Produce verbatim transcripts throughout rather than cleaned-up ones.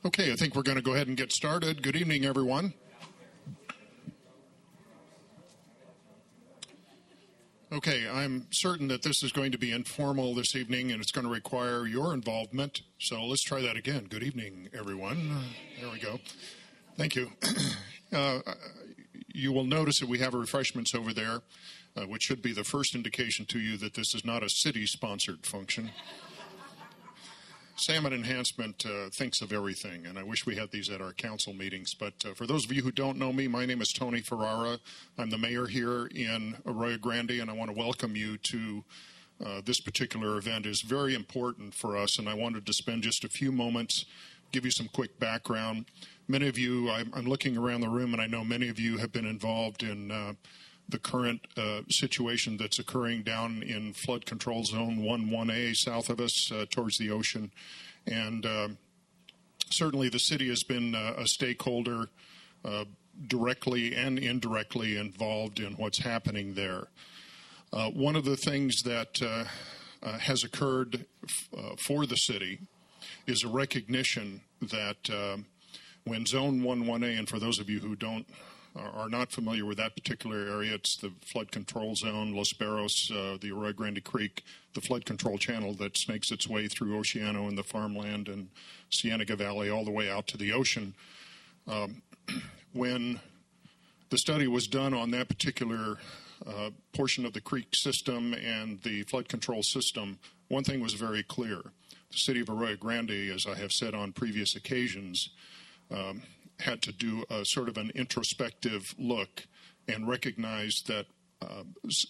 Okay, I think we're going to go ahead and get started. Good evening, everyone. Okay, I'm certain that this is going to be informal this evening and it's going to require your involvement. So let's try that again. Good evening, everyone. There we go. Thank you. Uh, you will notice that we have refreshments over there, uh, which should be the first indication to you that this is not a city-sponsored function. Salmon Enhancement uh, thinks of everything, and I wish we had these at our council meetings. But uh, for those of you who don't know me, my name is Tony Ferrara. I'm the mayor here in Arroyo Grande, and I want to welcome you to uh, this particular event. It's very important for us, and I wanted to spend just a few moments, give you some quick background. Many of you, I'm, I'm looking around the room, and I know many of you have been involved in uh, the current uh, situation that's occurring down in flood control zone one one A south of us uh, towards the ocean. And uh, certainly the city has been uh, a stakeholder uh, directly and indirectly involved in what's happening there. Uh, one of the things that uh, uh, has occurred f- uh, for the city is a recognition that uh, when zone one one A, and for those of you who don't are not familiar with that particular area, it's the flood control zone, Los Barros, uh, the Arroyo Grande Creek, the flood control channel that snakes its way through Oceano and the farmland and Cienega Valley all the way out to the ocean. Um, when the study was done on that particular uh, portion of the creek system and the flood control system, one thing was very clear. The city of Arroyo Grande, as I have said on previous occasions, um, had to do a sort of an introspective look and recognize that uh,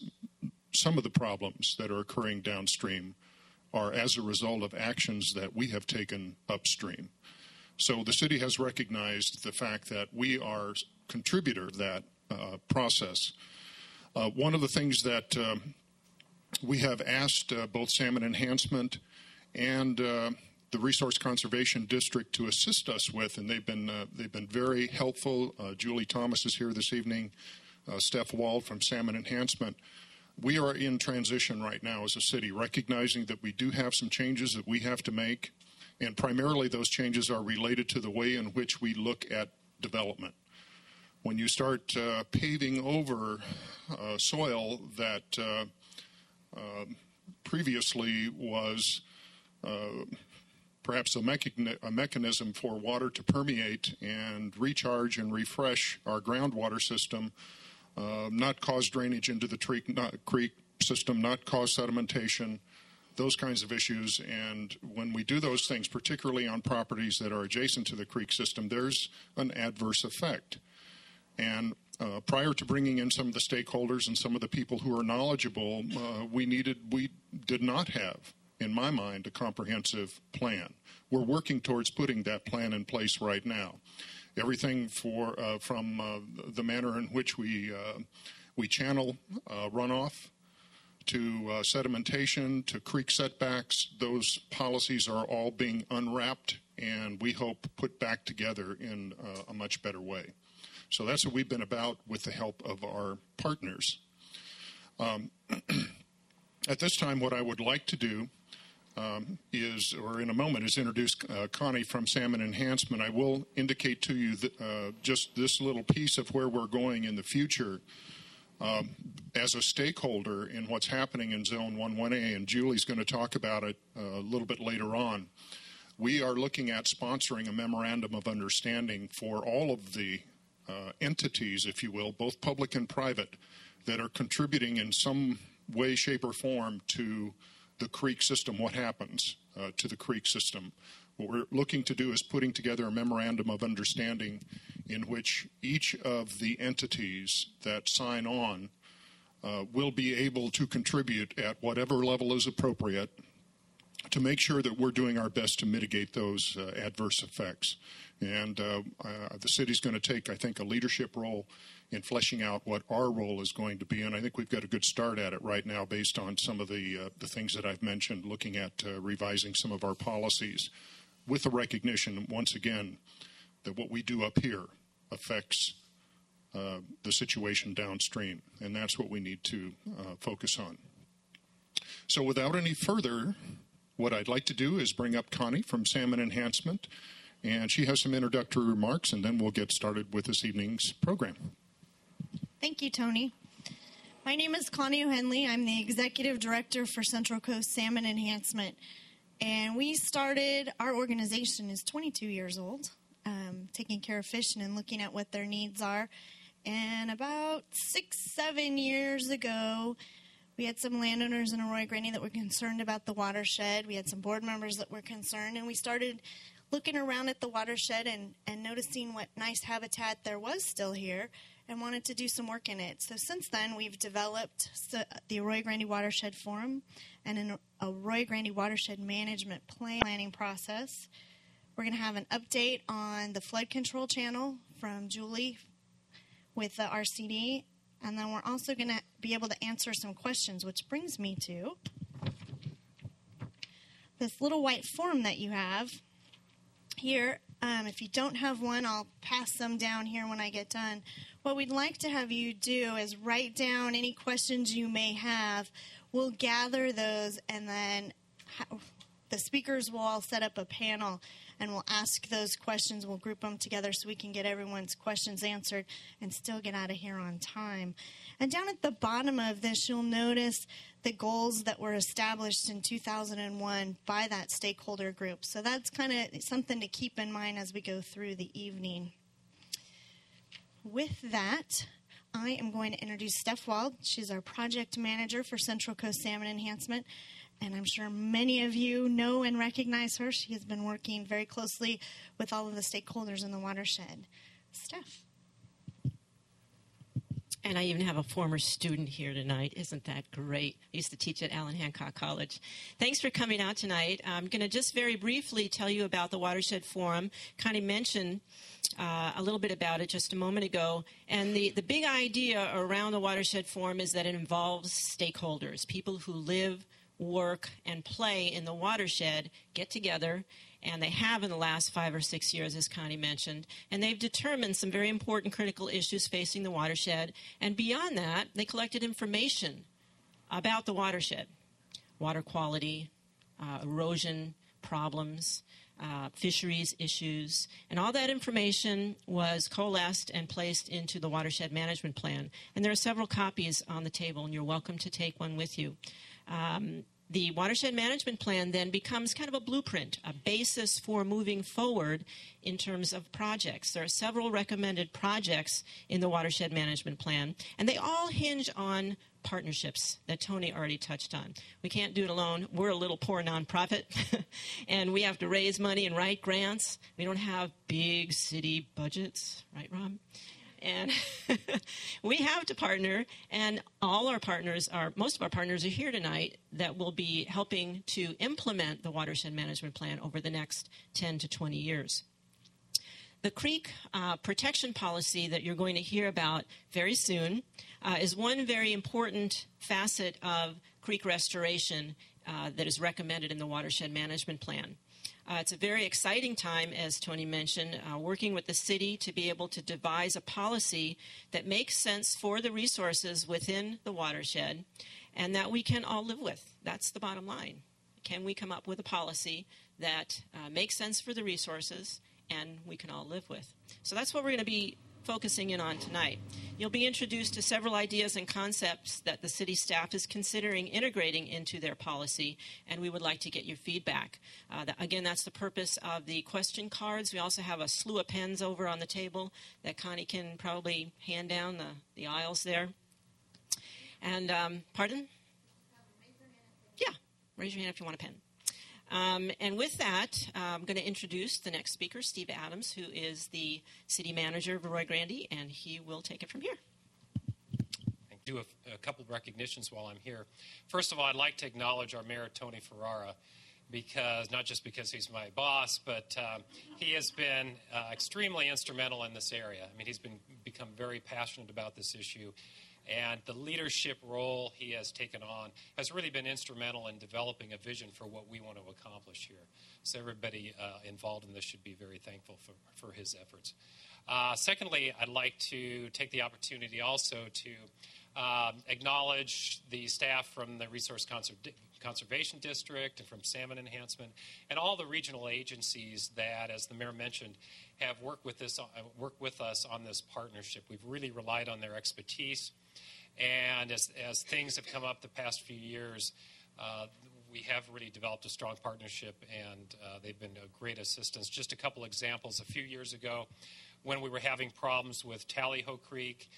some of the problems that are occurring downstream are as a result of actions that we have taken upstream. So the city has recognized the fact that we are a contributor to that uh, process. Uh, one of the things that uh, we have asked uh, both Salmon Enhancement and uh, the Resource Conservation District to assist us with, and they've been uh, they've been very helpful. Uh, Julie Thomas is here this evening, uh, Steph Wald from Salmon Enhancement. We are in transition right now as a city, recognizing that we do have some changes that we have to make, and primarily those changes are related to the way in which we look at development. When you start uh, paving over uh, soil that uh, uh, previously was uh, perhaps a, mechan- a mechanism for water to permeate and recharge and refresh our groundwater system, uh, not cause drainage into the tre- not, creek system, not cause sedimentation, those kinds of issues. And when we do those things, particularly on properties that are adjacent to the creek system, there's an adverse effect. And uh, prior to bringing in some of the stakeholders and some of the people who are knowledgeable, uh, we needed, we did not have, in my mind, a comprehensive plan. We're working towards putting that plan in place right now. Everything for uh, from uh, the manner in which we uh, we channel uh, runoff to uh, sedimentation to creek setbacks, those policies are all being unwrapped and we hope put back together in uh, a much better way. So that's what we've been about with the help of our partners. Um, at this time, what I would like to do Um, is, or in a moment, is introduce uh, Connie from Salmon Enhancement. I will indicate to you that, uh, just this little piece of where we're going in the future um, as a stakeholder in what's happening in Zone one one A, and Julie's going to talk about it uh, a little bit later on. We are looking at sponsoring a memorandum of understanding for all of the uh, entities, if you will, both public and private, that are contributing in some way, shape, or form to the creek system, what happens uh, to the creek system. What we're looking to do is putting together a memorandum of understanding in which each of the entities that sign on uh, will be able to contribute at whatever level is appropriate to make sure that we're doing our best to mitigate those uh, adverse effects. And uh, uh, the city's going to take, I think, a leadership role in fleshing out what our role is going to be. And I think we've got a good start at it right now based on some of the uh, the things that I've mentioned, looking at uh, revising some of our policies with the recognition, once again, that what we do up here affects uh, the situation downstream. And that's what we need to uh, focus on. So without any further, what I'd like to do is bring up Connie from Salmon Enhancement. and she has some introductory remarks, and then we'll get started with this evening's program. Thank you, Tony. My name is Connie O'Henley. I'm the Executive Director for Central Coast Salmon Enhancement. And we started, our organization is twenty-two years old, um, taking care of fish and looking at what their needs are. And about six, seven years ago, we had some landowners in Arroyo Grande that were concerned about the watershed. We had some board members that were concerned, and we started looking around at the watershed and, and noticing what nice habitat there was still here and wanted to do some work in it. So since then, we've developed the Arroyo Grande Watershed Forum and an Arroyo Grande Watershed Management Planning process. We're going to have an update on the flood control channel from Julie with the R C D, and then we're also going to be able to answer some questions, which brings me to this little white form that you have here. Um, if you don't have one, I'll pass them down here when I get done. What we'd like to have you do is write down any questions you may have. We'll gather those, and then the speakers will all set up a panel, and we'll ask those questions. We'll group them together so we can get everyone's questions answered and still get out of here on time. And down at the bottom of this, you'll notice the goals that were established in two thousand one by that stakeholder group. So that's kind of something to keep in mind as we go through the evening. With that, I am going to introduce Steph Wald. She's our project manager for Central Coast Salmon Enhancement, and I'm sure many of you know and recognize her. She has been working very closely with all of the stakeholders in the watershed. Steph. And I even have a former student here tonight. Isn't that great? I used to teach at Allen Hancock College. Thanks for coming out tonight. I'm going to just very briefly tell you about the Watershed Forum. Connie mentioned uh, a little bit about it just a moment ago. And the, the big idea around the Watershed Forum is that it involves stakeholders, people who live, work, and play in the watershed, get together, and they have in the last five or six years, as Connie mentioned, and they've determined some very important critical issues facing the watershed. And beyond that, they collected information about the watershed, water quality, uh, erosion problems, uh, fisheries issues, and all that information was coalesced and placed into the Watershed Management Plan. And there are several copies on the table, and you're welcome to take one with you. Um, The Watershed Management Plan then becomes kind of a blueprint, a basis for moving forward in terms of projects. There are several recommended projects in the Watershed Management Plan, and they all hinge on partnerships that Tony already touched on. We can't do it alone. We're a little poor nonprofit, and we have to raise money and write grants. We don't have big city budgets, right, Rob? And we have to partner, and all our partners are, most of our partners are here tonight that will be helping to implement the Watershed Management Plan over the next ten to twenty years. The creek uh, protection policy that you're going to hear about very soon uh, is one very important facet of creek restoration uh, that is recommended in the Watershed Management Plan. Uh, it's a very exciting time, as Tony mentioned, uh, working with the city to be able to devise a policy that makes sense for the resources within the watershed and that we can all live with. That's the bottom line. Can we come up with a policy that uh, makes sense for the resources and we can all live with? So that's what we're going to be focusing in on tonight. You'll be introduced to several ideas and concepts that the city staff is considering integrating into their policy, and we would like to get your feedback. Uh, that, again, that's the purpose of the question cards. We also have a slew of pens over on the table that Connie can probably hand down the, the aisles there. And, um, pardon? Yeah, raise your hand if you want a pen. Um, and with that, uh, I'm going to introduce the next speaker, Steve Adams, who is the city manager of Arroyo Grande, and he will take it from here. I do a, a couple of recognitions while I'm here. First of all, I'd like to acknowledge our mayor, Tony Ferrara, because not just because he's my boss, but um, he has been uh, extremely instrumental in this area. I mean, he's been become very passionate about this issue. And the leadership role he has taken on has really been instrumental in developing a vision for what we want to accomplish here. So everybody uh, involved in this should be very thankful for, for his efforts. Uh, secondly, I'd like to take the opportunity also to um, acknowledge the staff from the Resource Conser- Conservation District and from Salmon Enhancement, and all the regional agencies that, as the mayor mentioned, have worked with, this, uh, worked with us on this partnership. We've really relied on their expertise, and as, as things have come up the past few years, uh, we have really developed a strong partnership, and uh, they've been a great assistance. Just a couple examples. A few years ago, when we were having problems with Tallyho Creek,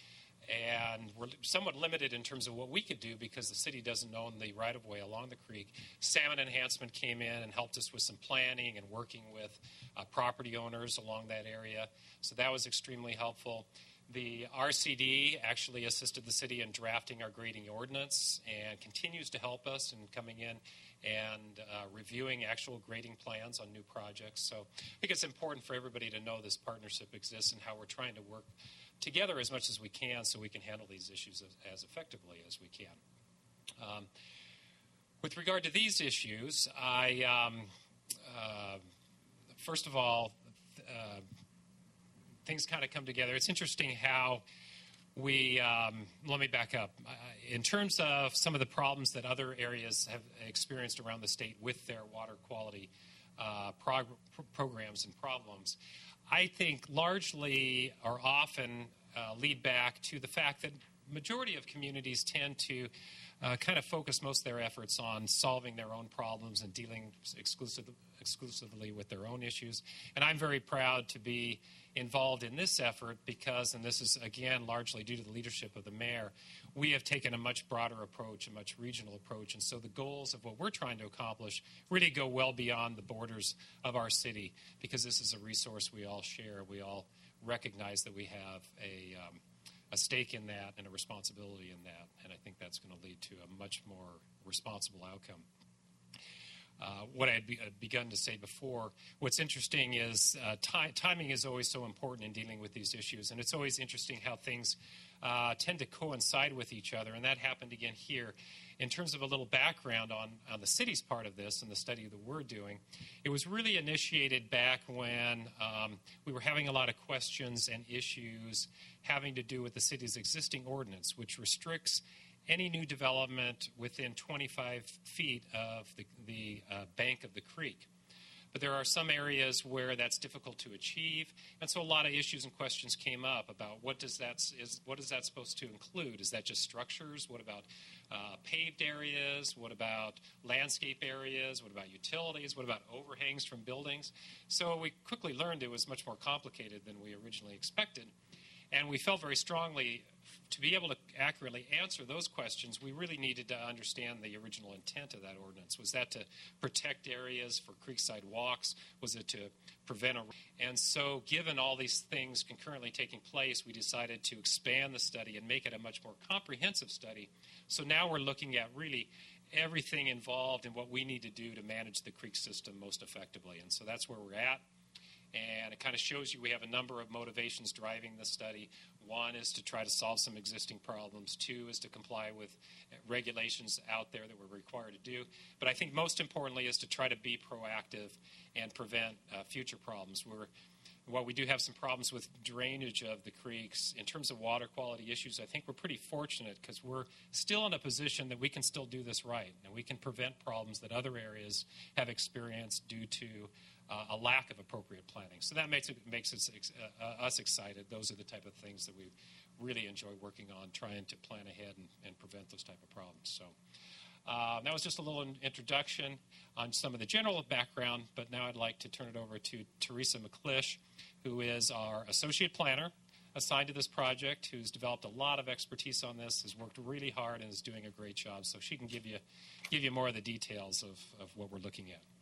and we're somewhat limited in terms of what we could do because the city doesn't own the right-of-way along the creek, Salmon Enhancement came in and helped us with some planning and working with uh, property owners along that area. So that was extremely helpful. The R C D actually assisted the city in drafting our grading ordinance and continues to help us in coming in and uh, reviewing actual grading plans on new projects. So I think it's important for everybody to know this partnership exists and how we're trying to work together as much as we can so we can handle these issues as, as effectively as we can. Um, with regard to these issues, I, um, uh, first of all, uh, things kind of come together. It's interesting how we, um, let me back up. Uh, in terms of some of the problems that other areas have experienced around the state with their water quality uh, prog- programs and problems, I think largely or often uh, lead back to the fact that majority of communities tend to uh, kind of focus most of their efforts on solving their own problems and dealing exclusive, exclusively with their own issues. And I'm very proud to be involved in this effort because, and this is again largely due to the leadership of the mayor, we have taken a much broader approach, a much regional approach. And so the goals of what we're trying to accomplish really go well beyond the borders of our city because this is a resource we all share. We all recognize that we have a um, a stake in that and a responsibility in that, and I think that's going to lead to a much more responsible outcome. Uh, what I had be, uh, begun to say before, what's interesting is uh, ti- timing is always so important in dealing with these issues, and it's always interesting how things uh, tend to coincide with each other, and that happened again here. In terms of a little background on, on the city's part of this and the study that we're doing, it was really initiated back when um, we were having a lot of questions and issues having to do with the city's existing ordinance, which restricts any new development within twenty-five feet of the, the uh, bank of the creek. But there are some areas where that's difficult to achieve, and so a lot of issues and questions came up about what does that is what is that supposed to include? Is that just structures? What about uh, paved areas? What about landscape areas? What about utilities? What about overhangs from buildings? So we quickly learned it was much more complicated than we originally expected, and we felt very strongly to be able to accurately answer those questions, we really needed to understand the original intent of that ordinance. Was that to protect areas for creekside walks? Was it to prevent a... And so given all these things concurrently taking place, we decided to expand the study and make it a much more comprehensive study. So now we're looking at really everything involved in what we need to do to manage the creek system most effectively. And so that's where we're at. And it kind of shows you we have a number of motivations driving the study. One is to try to solve some existing problems. Two is to comply with regulations out there that we're required to do. But I think most importantly is to try to be proactive and prevent uh, future problems. We're, while we do have some problems with drainage of the creeks, in terms of water quality issues, I think we're pretty fortunate because we're still in a position that we can still do this right. And we can prevent problems that other areas have experienced due to Uh, a lack of appropriate planning. So that makes it makes it, uh, us excited. Those are the type of things that we really enjoy working on, trying to plan ahead and, and prevent those type of problems. So uh, that was just a little introduction on some of the general background, but now I'd like to turn it over to Teresa McClish, who is our associate planner assigned to this project, who's developed a lot of expertise on this, has worked really hard, and is doing a great job. So she can give you give you more of the details of, of what we're looking at.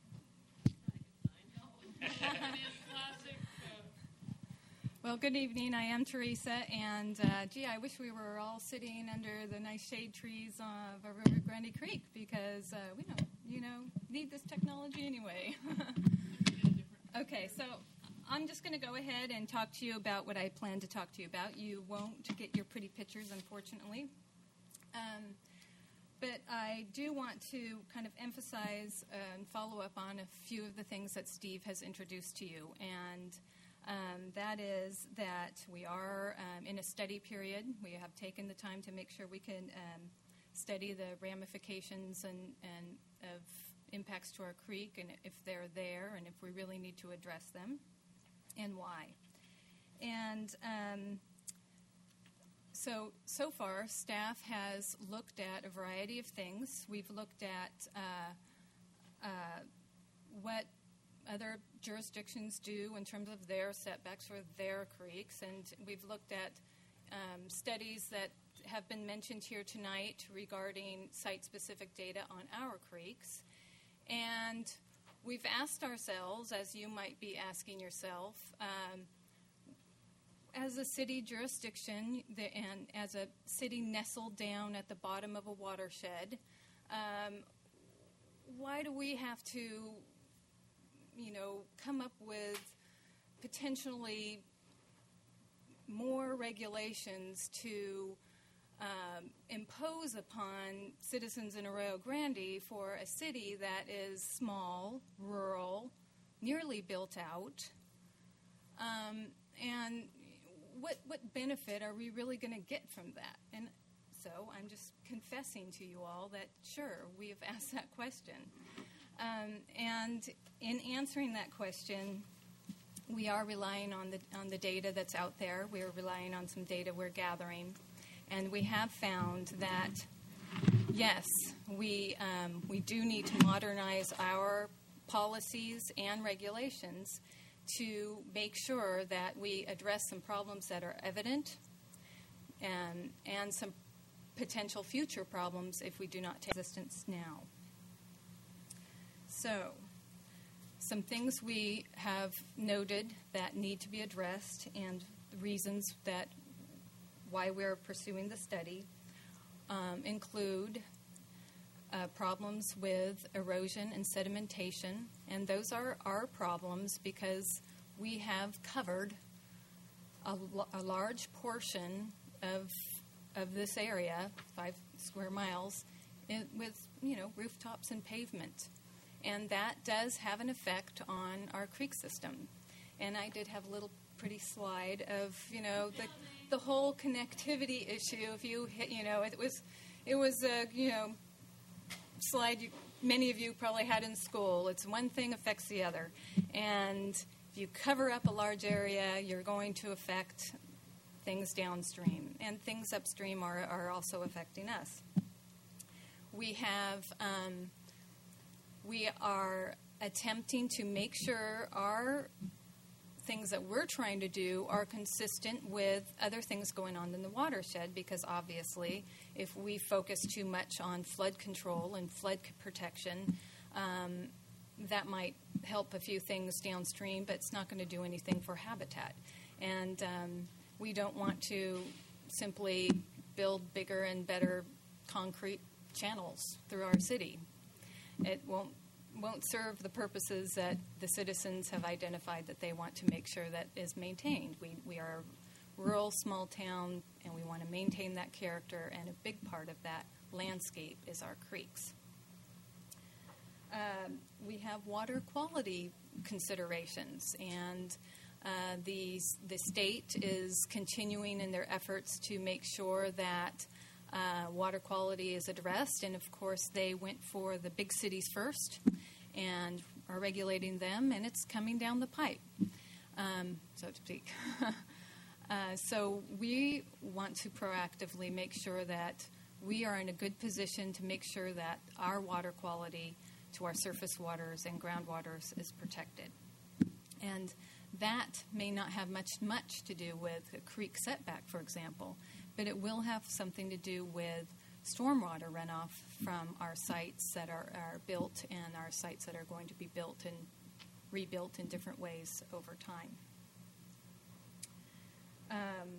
Well, good evening. I am Teresa, and uh, gee, I wish we were all sitting under the nice shade trees of Rio Grande Creek because uh, we don't, you know, need this technology anyway. Okay, so I'm just going to go ahead and talk to you about what I plan to talk to you about. You won't get your pretty pictures, unfortunately. Um, But I do want to kind of emphasize and follow up on a few of the things that Steve has introduced to you. And um, that is that we are um, in a study period. We have taken the time to make sure we can um, study the ramifications and, and of impacts to our creek, and if they're there, and if we really need to address them, and why. And um, so, so far, staff has looked at a variety of things. We've looked at uh, uh, what other jurisdictions do in terms of their setbacks for their creeks, and we've looked at um, studies that have been mentioned here tonight regarding site-specific data on our creeks. And we've asked ourselves, as you might be asking yourself, um, as a city jurisdiction the, and as a city nestled down at the bottom of a watershed, um, why do we have to, you know, come up with potentially more regulations to um, impose upon citizens in Arroyo Grande for a city that is small, rural, nearly built out? Um, and what what benefit are we really going to get from that? And so I'm just confessing to you all that, sure, we have asked that question. Um, and in answering that question, we are relying on the on the data that's out there. We're relying on some data we're gathering. And we have found that, yes, we um, we do need to modernize our policies and regulations to make sure that we address some problems that are evident and, and some potential future problems if we do not take existence now. So, some things we have noted that need to be addressed and the reasons that why we're pursuing the study um, include uh, problems with erosion and sedimentation, and those are our problems because we have covered a, a large portion of of this area, five square miles, in, with you know rooftops and pavement, and that does have an effect on our creek system. And I did have a little pretty slide of you know the the whole connectivity issue. If you hit, you know, it was it was a you know slide you, many of you probably had in school. It's one thing affects the other, and if you cover up a large area, you're going to affect things downstream, and things upstream are, are also affecting us. We have um, we are attempting to make sure our things that we're trying to do are consistent with other things going on in the watershed, because obviously if we focus too much on flood control and flood protection, um, that might help a few things downstream, but it's not going to do anything for habitat. And um, we don't want to simply build bigger and better concrete channels through our city. It won't won't serve the purposes that the citizens have identified that they want to make sure that is maintained. We we are a rural, small town, and we want to maintain that character, and a big part of that landscape is our creeks. Um, we have water quality considerations, and uh, the, the state is continuing in their efforts to make sure that uh, water quality is addressed, and of course they went for the big cities first and are regulating them, and it's coming down the pipe, um, so to speak. uh, so we want to proactively make sure that we are in a good position to make sure that our water quality to our surface waters and groundwaters is protected. And that may not have much, much to do with a creek setback, for example, but it will have something to do with stormwater runoff from our sites that are, are built and our sites that are going to be built and rebuilt in different ways over time. Um,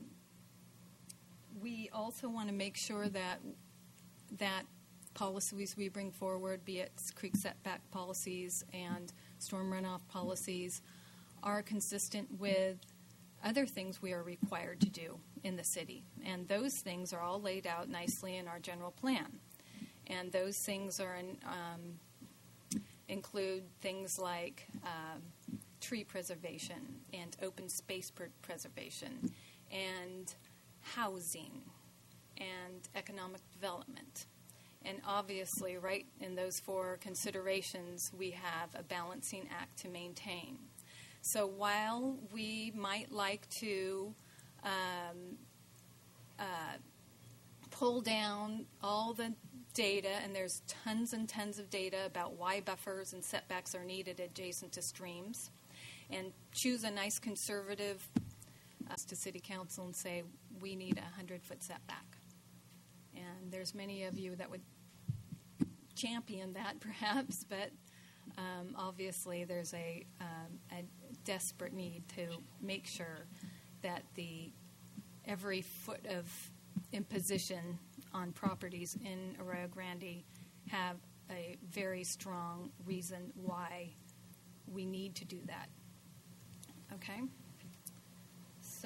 we also want to make sure that that policies we bring forward, be it creek setback policies and storm runoff policies, are consistent with other things we are required to do in the city. And those things are all laid out nicely in our general plan. And those things are in, um, include things like um, tree preservation and open space per- preservation and housing and economic development. And obviously, right in those four considerations, we have a balancing act to maintain. So while we might like to um, uh, pull down all the data, and there's tons and tons of data about why buffers and setbacks are needed adjacent to streams, and choose a nice conservative uh, to City Council and say, we need a hundred-foot setback. And there's many of you that would champion that, perhaps, but um, obviously there's a, um, a desperate need to make sure that the every foot of imposition on properties in Arroyo Grande have a very strong reason why we need to do that. Okay? So,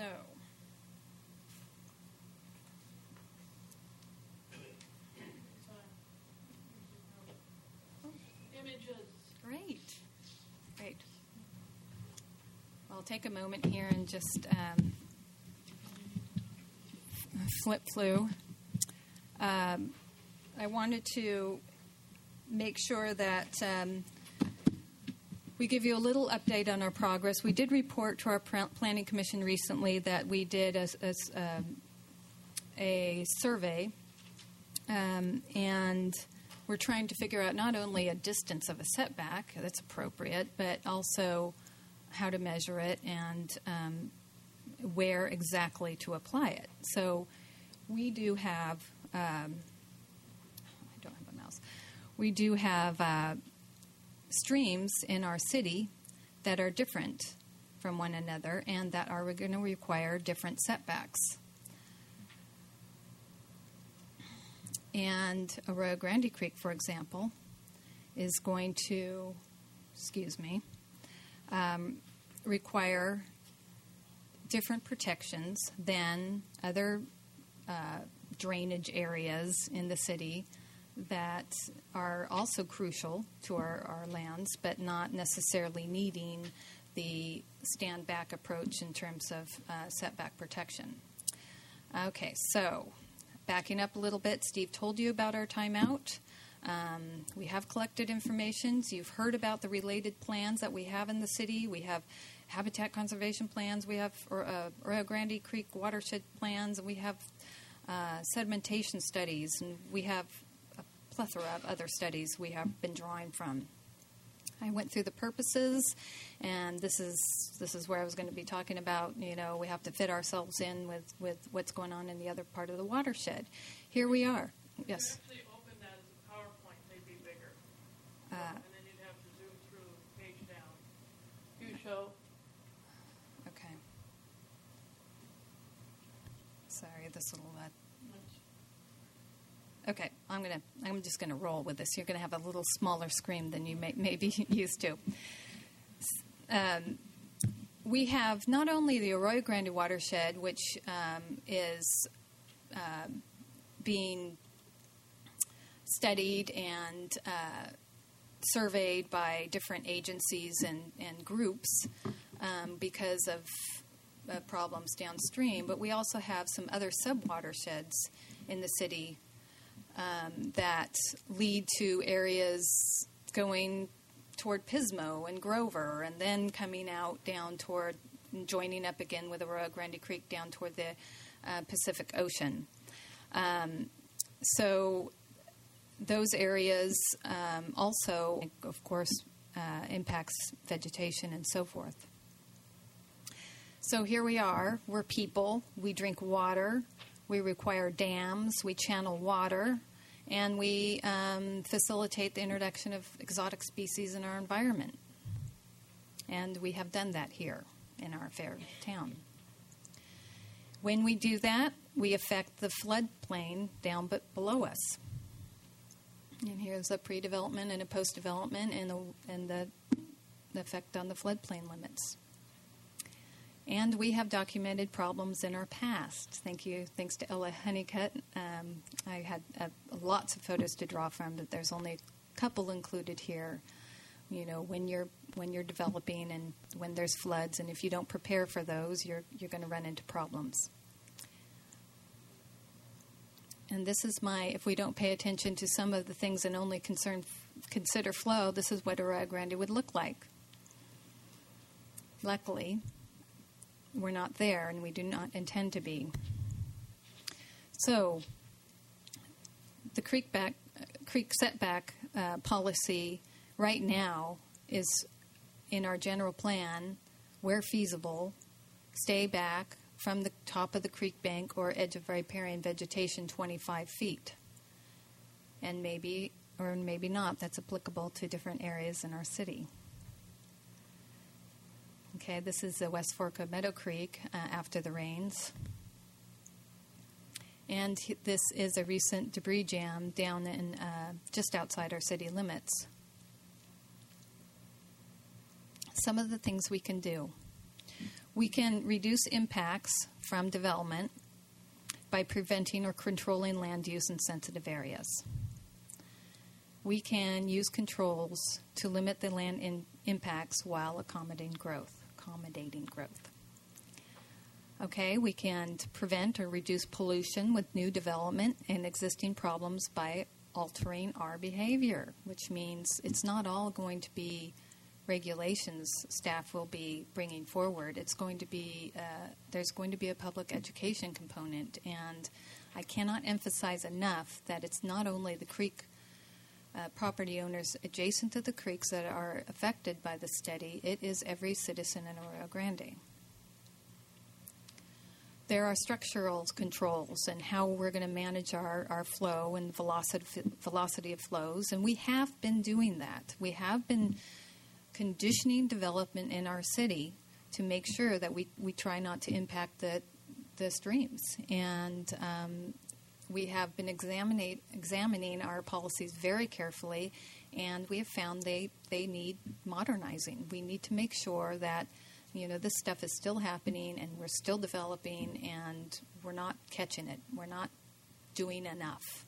Images. great. Great. Well, I'll take a moment here and just um, flip through. Um, I wanted to make sure that um, we give you a little update on our progress. We did report to our Planning Commission recently that we did a, a, um, a survey, um, and we're trying to figure out not only a distance of a setback that's appropriate, but also how to measure it and um, where exactly to apply it. So we do have, um, I don't have a mouse, we do have uh, streams in our city that are different from one another and that are going to require different setbacks. And Arroyo Grande Creek, for example, is going to, excuse me, um, require different protections than other uh, drainage areas in the city that are also crucial to our, our lands, but not necessarily needing the stand-back approach in terms of uh, setback protection. Okay, so backing up a little bit, Steve told you about our timeout. Um, we have collected information. So you've heard about the related plans that we have in the city. We have habitat conservation plans. We have uh, Arroyo Grande Creek watershed plans. We have uh, sedimentation studies, and we have a plethora of other studies we have been drawing from. I went through the purposes, and this is this is where I was going to be talking about, you know, we have to fit ourselves in with, with what's going on in the other part of the watershed. Here we are. Yes? You could actually open that as a PowerPoint, maybe bigger. Uh, and then you'd have to zoom through page down. You show. okay. Sorry, this little... Uh, Okay, I'm gonna. I'm just gonna roll with this. You're gonna have a little smaller screen than you may, may be used to. Um, we have not only the Arroyo Grande watershed, which um, is uh, being studied and uh, surveyed by different agencies and, and groups um, because of uh, problems downstream, but we also have some other sub-watersheds in the city Um, that lead to areas going toward Pismo and Grover, and then coming out down toward, joining up again with Arroyo Grande Creek down toward the uh, Pacific Ocean. Um, so those areas um, also, of course, uh, impacts vegetation and so forth. So here we are. We're people. We drink water. We require dams, we channel water, and we um, facilitate the introduction of exotic species in our environment. And we have done that here in our fair town. When we do that, we affect the floodplain down but below us. And here's a pre-development and a post-development and the, and the, the effect on the floodplain limits. And we have documented problems in our past. Thank you. Thanks to Ella Honeycutt. Um, I had uh, lots of photos to draw from, but there's only a couple included here. You know, when you're when you're developing and when there's floods, and if you don't prepare for those, you're you're going to run into problems. and this is my, if we don't pay attention to some of the things and only concern, consider flow, this is what Arroyo Grande would look like. Luckily, we're not there, and we do not intend to be. So, the creek back, creek setback uh, policy right now is in our general plan, where feasible, stay back from the top of the creek bank or edge of riparian vegetation twenty-five feet. And maybe, or maybe not, that's applicable to different areas in our city. Okay, this is the West Fork of Meadow Creek uh, after the rains. And this is a recent debris jam down in uh, just outside our city limits. Some of the things we can do. We can reduce impacts from development by preventing or controlling land use in sensitive areas. We can use controls to limit the land in impacts while accommodating growth. Accommodating growth. Okay, we can prevent or reduce pollution with new development and existing problems by altering our behavior, which means it's not all going to be regulations staff will be bringing forward. It's going to be, uh, there's going to be a public education component, and I cannot emphasize enough that it's not only the creek uh, property owners adjacent to the creeks that are affected by the study, it is every citizen in Arroyo Grande. There are structural controls and how we're going to manage our, our flow and velocity, velocity of flows, and we have been doing that. We have been conditioning development in our city to make sure that we, we try not to impact the, the streams. And um, we have been examining, examining our policies very carefully, and we have found they, they need modernizing. We need to make sure that, you know, this stuff is still happening and we're still developing and we're not catching it. We're not doing enough.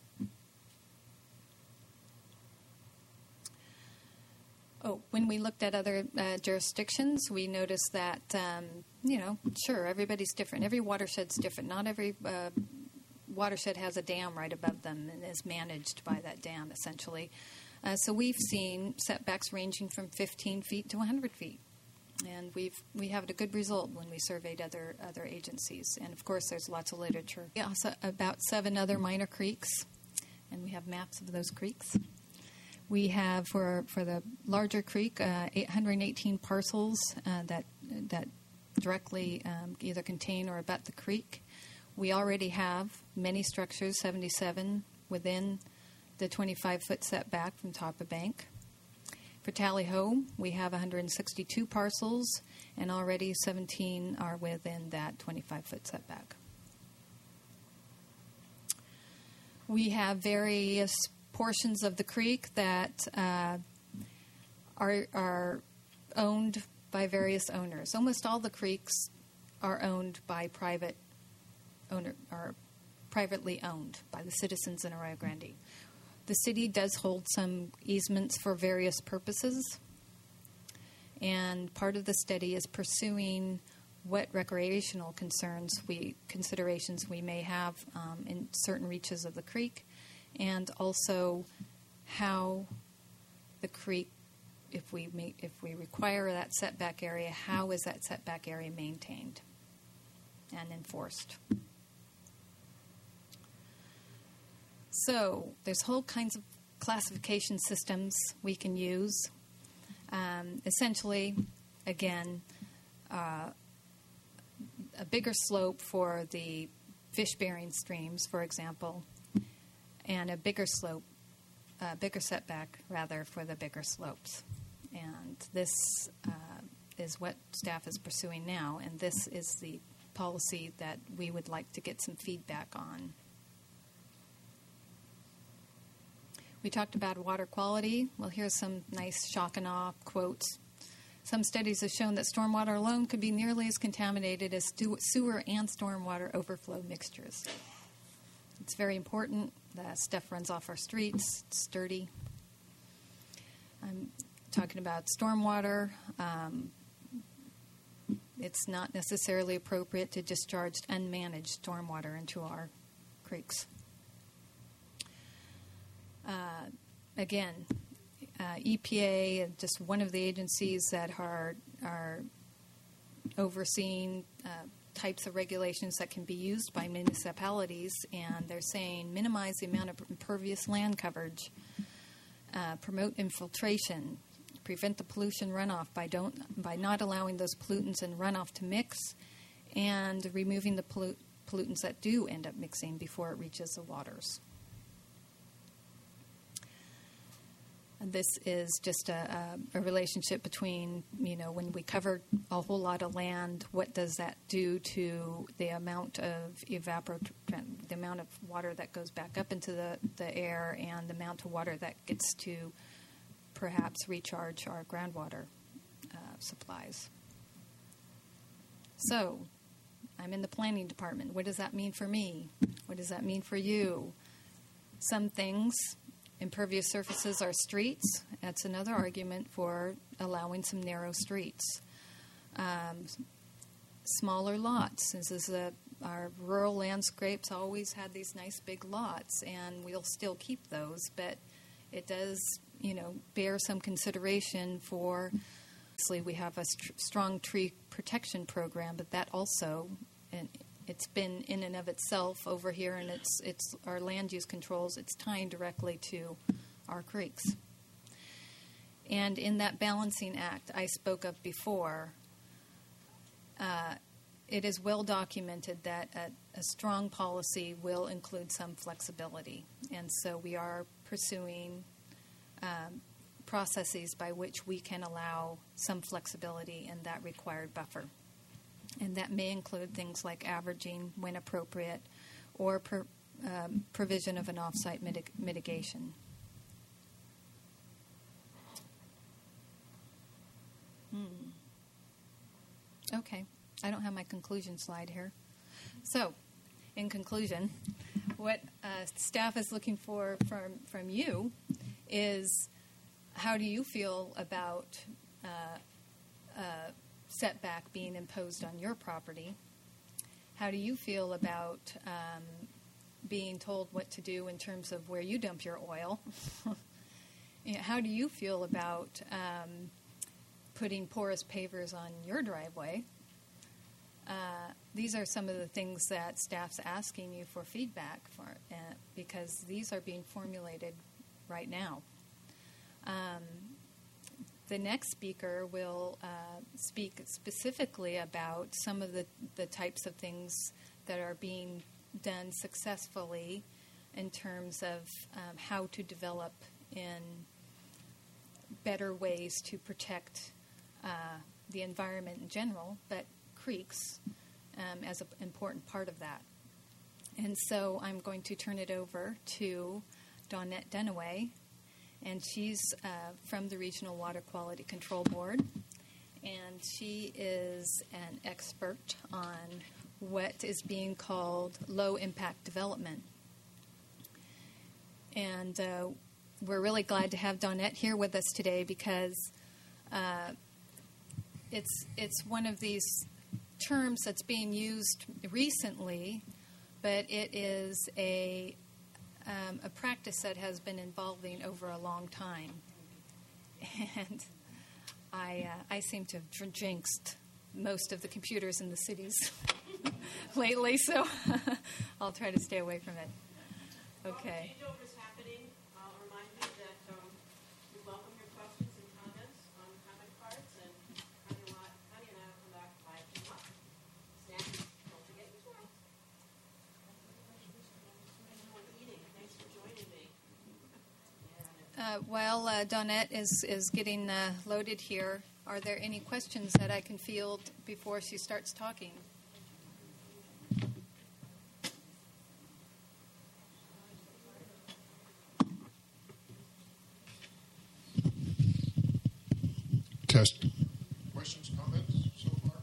Oh, when we looked at other uh, jurisdictions, we noticed that, um, you know, sure, everybody's different. Every watershed's different. Not every uh, watershed has a dam right above them and is managed by that dam, essentially. Uh, so we've seen setbacks ranging from fifteen feet to one hundred feet. And we've we have a good result when we surveyed other other agencies. And, of course, there's lots of literature. Yeah, also about seven other minor creeks, and we have maps of those creeks. We have, for for the larger creek, uh, eight hundred eighteen parcels uh, that that directly um, either contain or abut the creek. We already have many structures, seventy-seven, within the twenty-five foot setback from top of bank. For Tally Ho, we have one hundred sixty-two parcels, and already seventeen are within that twenty-five foot setback. We have various portions of the creek that uh, are are owned by various owners. Almost all the creeks are owned by private owner, are privately owned by the citizens in Arroyo Grande. The city does hold some easements for various purposes, and part of the study is pursuing what recreational concerns we considerations we may have um, in certain reaches of the creek, and also how the creek, if we make, if we require that setback area, how is that setback area maintained and enforced? So there's whole kinds of classification systems we can use. Um, essentially, again, uh, a bigger slope for the fish-bearing streams, for example, and a bigger slope, uh, bigger setback, rather, for the bigger slopes. And this uh, is what staff is pursuing now, and this is the policy that we would like to get some feedback on. We talked about water quality. Well, here's some nice shock and awe quotes. Some studies have shown that stormwater alone could be nearly as contaminated as sewer and stormwater overflow mixtures. It's very important. The stuff runs off our streets. It's dirty. I'm talking about stormwater. Um, it's not necessarily appropriate to discharge unmanaged stormwater into our creeks. Uh, again, uh, E P A, just one of the agencies that are, are overseeing uh, types of regulations that can be used by municipalities, and they're saying minimize the amount of impervious land coverage, uh, promote infiltration, prevent the pollution runoff by don't by not allowing those pollutants and runoff to mix, and removing the pollu- pollutants that do end up mixing before it reaches the waters. And this is just a, a, a relationship between, you know, when we cover a whole lot of land, what does that do to the amount of evapor, the amount of water that goes back up into the, the air, and the amount of water that gets to perhaps recharge our groundwater uh, supplies. So, I'm in the planning department. What does that mean for me? What does that mean for you? Some things, impervious surfaces are streets. That's another argument for allowing some narrow streets. Um, smaller lots. This is a, our rural landscapes always had these nice big lots, and we'll still keep those, but it does, you know, bear some consideration for, obviously we have a st- strong tree protection program, but that also, and it's been in and of itself over here, and it's it's our land use controls, it's tying directly to our creeks. And in that balancing act I spoke of before, uh, it is well documented that a, a strong policy will include some flexibility. And so we are pursuing um, processes by which we can allow some flexibility in that required buffer. And that may include things like averaging when appropriate, or per, um, provision of an off-site mitig- mitigation. Hmm. Okay, I don't have my conclusion slide here. So, in conclusion, what uh, staff is looking for from, from you is, how do you feel about uh, uh, setback being imposed on your property? How do you feel about um, being told what to do in terms of where you dump your oil? How do you feel about um, putting porous pavers on your driveway? Uh, these are some of the things that staff's asking you for feedback for, uh, because these are being formulated right now. Um, The next speaker will uh, speak specifically about some of the, the types of things that are being done successfully in terms of um, how to develop in better ways to protect uh, the environment in general, but creeks um, as an important part of that. And so I'm going to turn it over to Dawnette Dunaway. And she's uh, from the Regional Water Quality Control Board, and she is an expert on what is being called low-impact development. And uh, we're really glad to have Dawnette here with us today, because uh, it's it's one of these terms that's being used recently, but it is a Um, a practice that has been evolving over a long time. And I uh, I seem to have jinxed most of the computers in the cities lately, so I'll try to stay away from it. Okay. While the changeover is happening, I'll remind you that um, we welcome your questions and comments on comment cards, and Connie and I Connie and I will come back by two months. Snacks, don't forget your snacks. Thanks for joining me. Uh, while uh, Dawnette is, is getting uh, loaded here, are there any questions that I can field before she starts talking? Test. Questions, comments so far?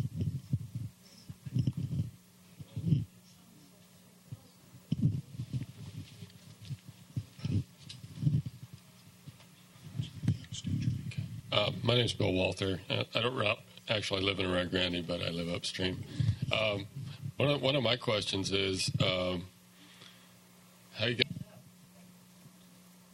Uh, my name is Bill Walther. Uh, I don't ra- actually live in Rio Grande, but I live upstream. Um, one, of, one of my questions is, um, how you get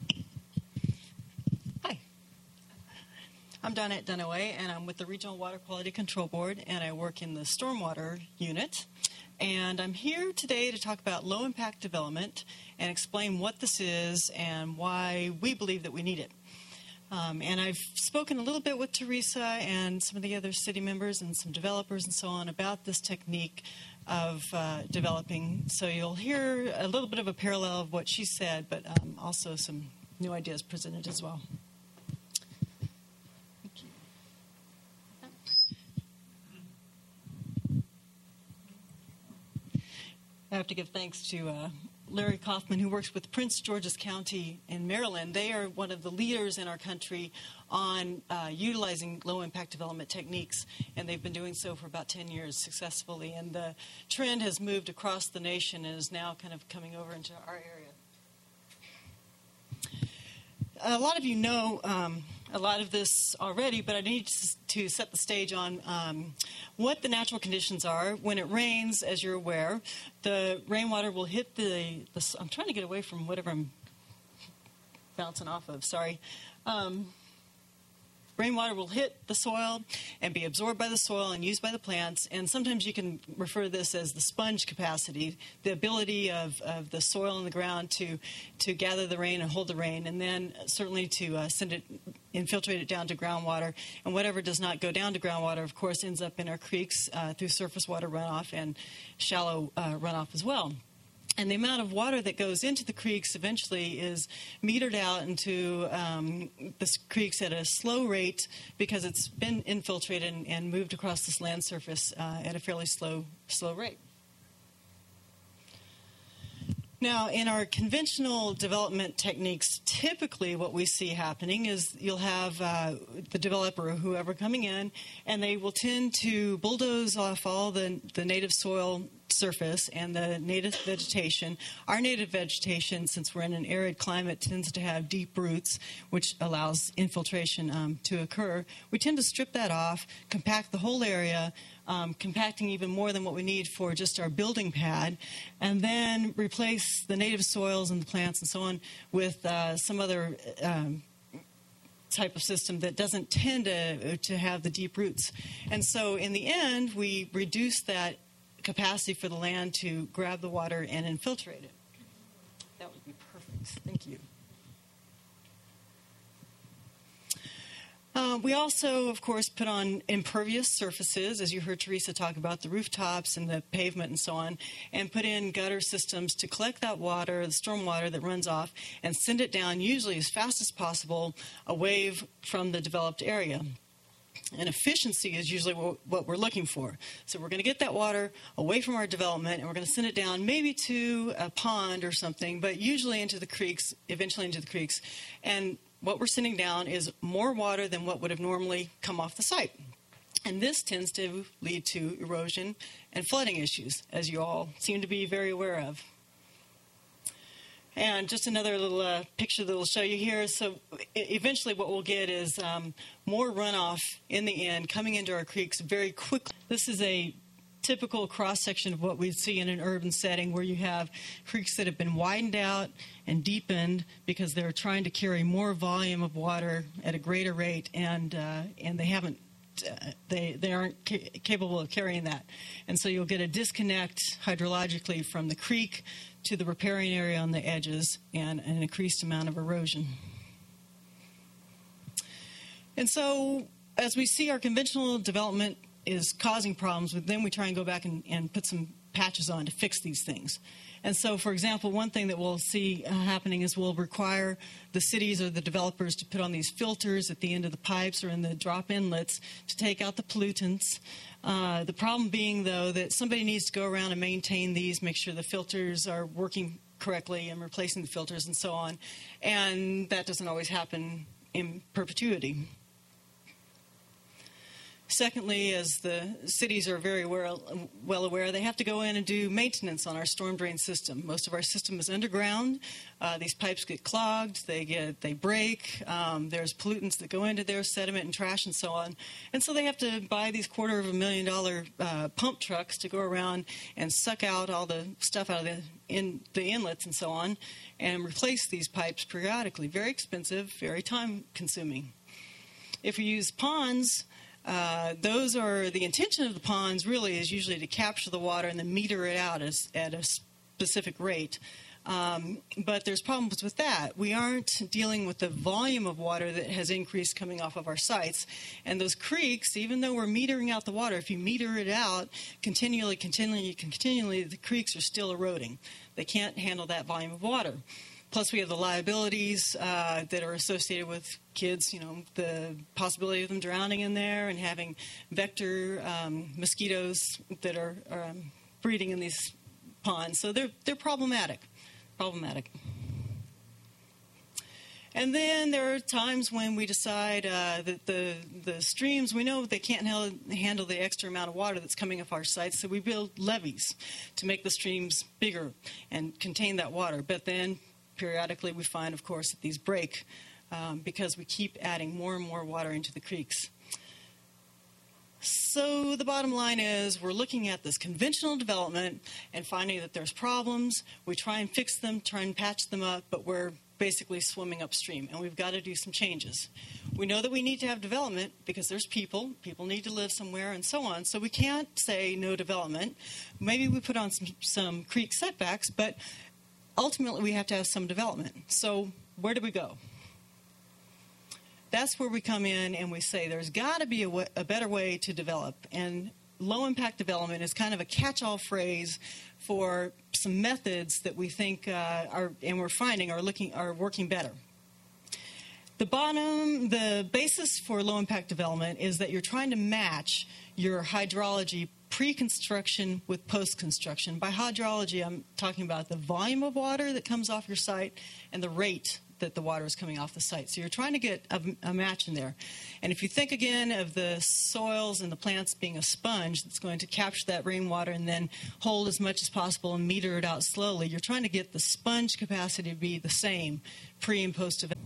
I'm Donette Dunaway, and I'm with the Regional Water Quality Control Board, and I work in the stormwater unit. And I'm here today to talk about low-impact development and explain what this is and why we believe that we need it. Um, and I've spoken a little bit with Teresa and some of the other city members and some developers and so on about this technique of uh, developing. So you'll hear a little bit of a parallel of what she said, but um, also some new ideas presented as well. Thank you. I have to give thanks to uh, Larry Kaufman, who works with Prince George's County in Maryland. They are one of the leaders in our country on uh, utilizing low-impact development techniques, and they've been doing so for about ten years successfully. And the trend has moved across the nation and is now kind of coming over into our area. A lot of you know um, a lot of this already, but I need to set the stage on um, what the natural conditions are. When it rains, as you're aware, the rainwater will hit the, the I'm trying to get away from whatever I'm bouncing off of, sorry. Um, Rainwater will hit the soil and be absorbed by the soil and used by the plants. And sometimes you can refer to this as the sponge capacity, the ability of, of the soil in the ground to, to gather the rain and hold the rain, and then certainly to uh, send it, infiltrate it down to groundwater. And whatever does not go down to groundwater, of course, ends up in our creeks uh, through surface water runoff and shallow uh, runoff as well. And the amount of water that goes into the creeks eventually is metered out into um, the creeks at a slow rate because it's been infiltrated and, and moved across this land surface uh, at a fairly slow, slow rate. Now, in our conventional development techniques, typically what we see happening is you'll have uh, the developer or whoever coming in, and they will tend to bulldoze off all the, the native soil surface and the native vegetation. Our native vegetation, since we're in an arid climate, tends to have deep roots, which allows infiltration um, to occur. We tend to strip that off, compact the whole area, um, compacting even more than what we need for just our building pad, and then replace the native soils and the plants and so on with uh, some other um, type of system that doesn't tend to, to have the deep roots. And so in the end, we reduce that capacity for the land to grab the water and infiltrate it. That would be perfect. Thank you. Uh, we also, of course, put on impervious surfaces, as you heard Teresa talk about, the rooftops and the pavement and so on, and put in gutter systems to collect that water, the storm water that runs off, and send it down, usually as fast as possible, away from the developed area. And efficiency is usually what we're looking for. So we're going to get that water away from our development, and we're going to send it down maybe to a pond or something, but usually into the creeks, eventually into the creeks. And what we're sending down is more water than what would have normally come off the site. And this tends to lead to erosion and flooding issues, as you all seem to be very aware of. And just another little uh, picture that will show you here. So eventually what we'll get is um, more runoff in the end coming into our creeks very quickly. This is a typical cross-section of what we'd see in an urban setting where you have creeks that have been widened out and deepened because they're trying to carry more volume of water at a greater rate, and uh, and they haven't uh, they they aren't ca- capable of carrying that. And so you'll get a disconnect hydrologically from the creek to the riparian area on the edges and an increased amount of erosion. And so as we see our conventional development is causing problems, but then we try and go back and, and put some patches on to fix these things. And so, for example, one thing that we'll see uh, happening is we'll require the cities or the developers to put on these filters at the end of the pipes or in the drop inlets to take out the pollutants. Uh, the problem being, though, that somebody needs to go around and maintain these, make sure the filters are working correctly and replacing the filters and so on. And that doesn't always happen in perpetuity. Secondly, as the cities are very well, well aware, they have to go in and do maintenance on our storm drain system. Most of our system is underground. Uh, these pipes get clogged, they get they break. Um, there's pollutants that go into there, sediment and trash and so on. And so they have to buy these quarter of a million dollar uh, pump trucks to go around and suck out all the stuff out of the, in, the inlets and so on and replace these pipes periodically. Very expensive, very time consuming. If you use ponds, uh, those are the intention of the ponds really is usually to capture the water and then meter it out as, at a specific rate. Um, but there's problems with that. We aren't dealing with the volume of water that has increased coming off of our sites. And those creeks, even though we're metering out the water, if you meter it out continually, continually, continually, the creeks are still eroding. They can't handle that volume of water. Plus, we have the liabilities uh, that are associated with kids, you know, the possibility of them drowning in there and having vector um, mosquitoes that are, are um, breeding in these ponds. So they're, they're problematic. Problematic. And then there are times when we decide uh, that the, the streams, we know they can't handle the extra amount of water that's coming off our sites, so we build levees to make the streams bigger and contain that water. But then periodically we find, of course, that these break um, because we keep adding more and more water into the creeks. So the bottom line is we're looking at this conventional development and finding that there's problems. We try and fix them, try and patch them up, but we're basically swimming upstream, and we've got to do some changes. We know that we need to have development because there's people. People need to live somewhere and so on. So we can't say no development. Maybe we put on some, some creek setbacks, but ultimately we have to have some development. So where do we go? That's where we come in and we say there's got to be a, w- a better way to develop. And low-impact development is kind of a catch-all phrase for some methods that we think uh, are, and we're finding are looking are working better. The bottom, the basis for low-impact development is that you're trying to match your hydrology pre-construction with post-construction. By hydrology, I'm talking about the volume of water that comes off your site and the rate that the water is coming off the site. So you're trying to get a, a match in there. And if you think again of the soils and the plants being a sponge that's going to capture that rainwater and then hold as much as possible and meter it out slowly, you're trying to get the sponge capacity to be the same pre and post event.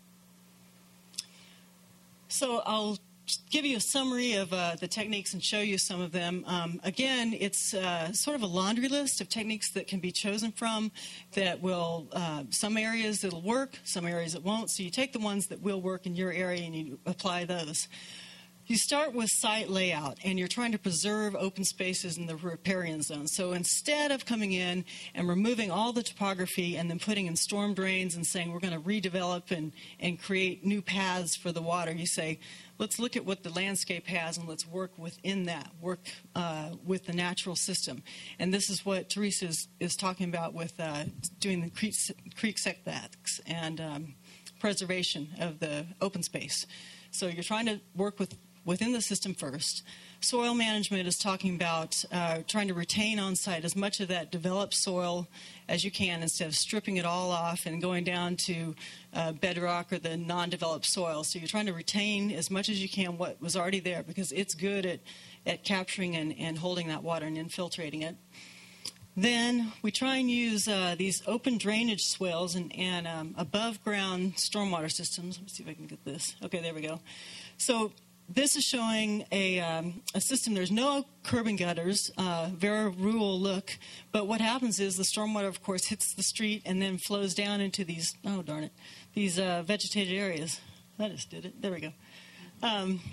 So I'll give you a summary of uh, the techniques and show you some of them. Um, again, it's uh, sort of a laundry list of techniques that can be chosen from that will, uh, some areas that'll work, some areas that won't. So you take the ones that will work in your area and you apply those. You start with site layout, and you're trying to preserve open spaces in the riparian zone. So instead of coming in and removing all the topography and then putting in storm drains and saying we're going to redevelop and, and create new paths for the water, you say, let's look at what the landscape has and let's work within that, work uh, with the natural system. And this is what Teresa is, is talking about with uh, doing the creek, creek setbacks and um, preservation of the open space. So you're trying to work with within the system first. Soil management is talking about uh, trying to retain on site as much of that developed soil as you can instead of stripping it all off and going down to uh, bedrock or the non-developed soil. So you're trying to retain as much as you can what was already there because it's good at, at capturing and, and holding that water and infiltrating it. Then we try and use uh, these open drainage swales and, and um, above-ground stormwater systems. Let me see if I can get this. Okay, there we go. So this is showing a, um, a system. There's no curb and gutters, uh, very rural look. But what happens is the stormwater, of course, hits the street and then flows down into these, oh, darn it, these uh, vegetated areas. I just did it. There we go. Um,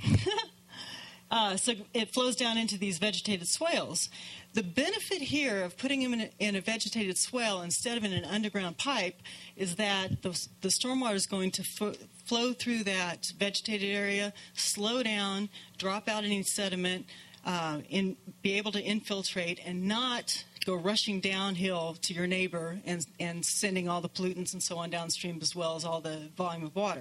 uh, so it flows down into these vegetated swales. The benefit here of putting them in a, in a vegetated swale instead of in an underground pipe is that the, the stormwater is going to fo- flow through that vegetated area, slow down, drop out any sediment, uh, and be able to infiltrate and not go rushing downhill to your neighbor and, and sending all the pollutants and so on downstream as well as all the volume of water.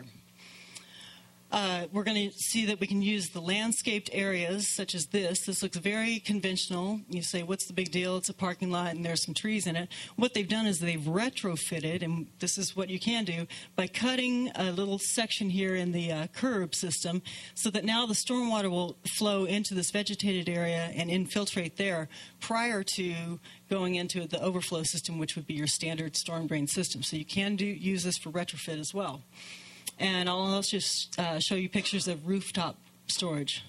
Uh, we're going to see that we can use the landscaped areas such as this. This looks very conventional. You say, what's the big deal? It's a parking lot and there's some trees in it. What they've done is they've retrofitted, and this is what you can do, by cutting a little section here in the uh, curb system so that now the stormwater will flow into this vegetated area and infiltrate there prior to going into the overflow system, which would be your standard storm drain system. So you can do use this for retrofit as well. And I'll also just uh, show you pictures of rooftop storage.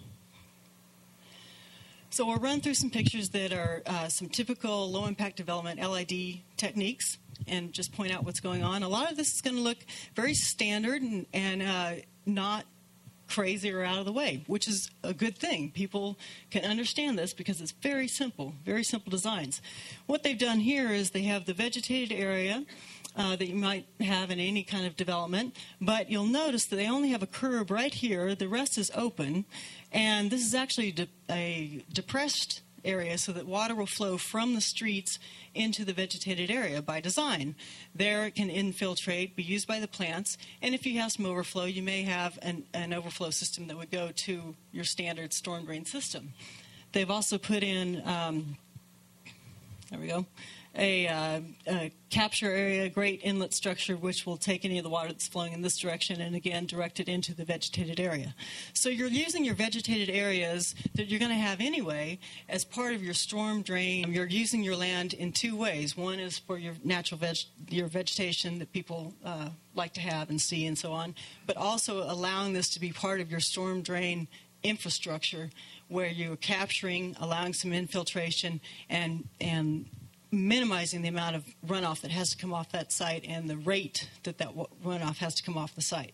So we'll run through some pictures that are uh, some typical low-impact development L I D techniques and just point out what's going on. A lot of this is going to look very standard and, and uh, not crazy or out of the way, which is a good thing. People can understand this because it's very simple, very simple designs. What they've done here is they have the vegetated area uh, that you might have in any kind of development, but you'll notice that they only have a curb right here. The rest is open, and this is actually de- a depressed area so that water will flow from the streets into the vegetated area by design. There it can infiltrate, be used by the plants, and if you have some overflow, you may have an, an overflow system that would go to your standard storm drain system. They've also put in, um, there we go, a, uh, a capture area, great inlet structure, which will take any of the water that's flowing in this direction and, again, direct it into the vegetated area. So you're using your vegetated areas that you're going to have anyway as part of your storm drain. You're using your land in two ways. One is for your natural veg, your vegetation that people uh, like to have and see and so on, but also allowing this to be part of your storm drain infrastructure where you're capturing, allowing some infiltration, and and minimizing the amount of runoff that has to come off that site and the rate that that runoff has to come off the site.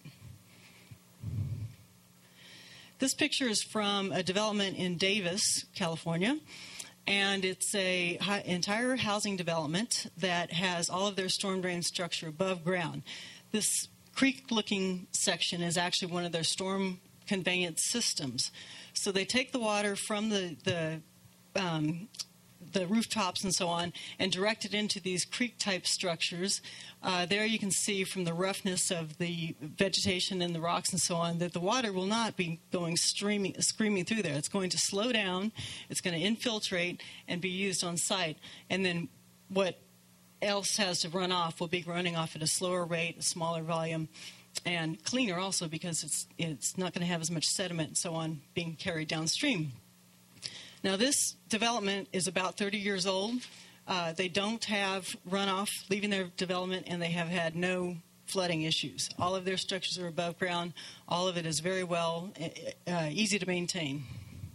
This picture is from a development in Davis, California, and it's a entire housing development that has all of their storm drain structure above ground. This creek-looking section is actually one of their storm conveyance systems. So they take the water from the, the um, the rooftops and so on, and direct it into these creek-type structures. Uh, there you can see from the roughness of the vegetation and the rocks and so on that the water will not be going streaming, screaming through there. It's going to slow down, it's going to infiltrate, and be used on site. And then what else has to run off will be running off at a slower rate, a smaller volume, and cleaner also because it's, it's not going to have as much sediment and so on being carried downstream. Now, this development is about thirty years old. Uh, they don't have runoff leaving their development, and they have had no flooding issues. All of their structures are above ground. All of it is very well, uh, easy to maintain.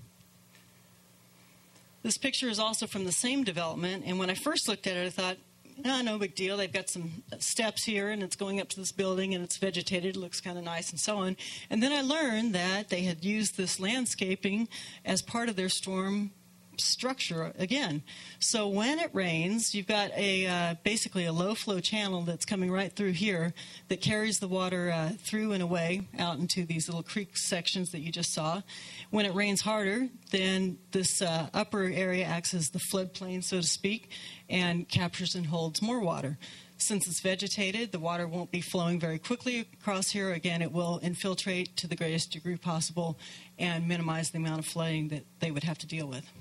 This picture is also from the same development, and when I first looked at it, I thought, oh, no big deal. They've got some steps here, and it's going up to this building, and it's vegetated. It looks kind of nice and so on. And then I learned that they had used this landscaping as part of their storm structure again. So when it rains, you've got a uh, basically a low-flow channel that's coming right through here that carries the water uh, through and away out into these little creek sections that you just saw. When it rains harder, then this uh, upper area acts as the floodplain, so to speak, and captures and holds more water. Since it's vegetated, the water won't be flowing very quickly across here. Again, it will infiltrate to the greatest degree possible and minimize the amount of flooding that they would have to deal with.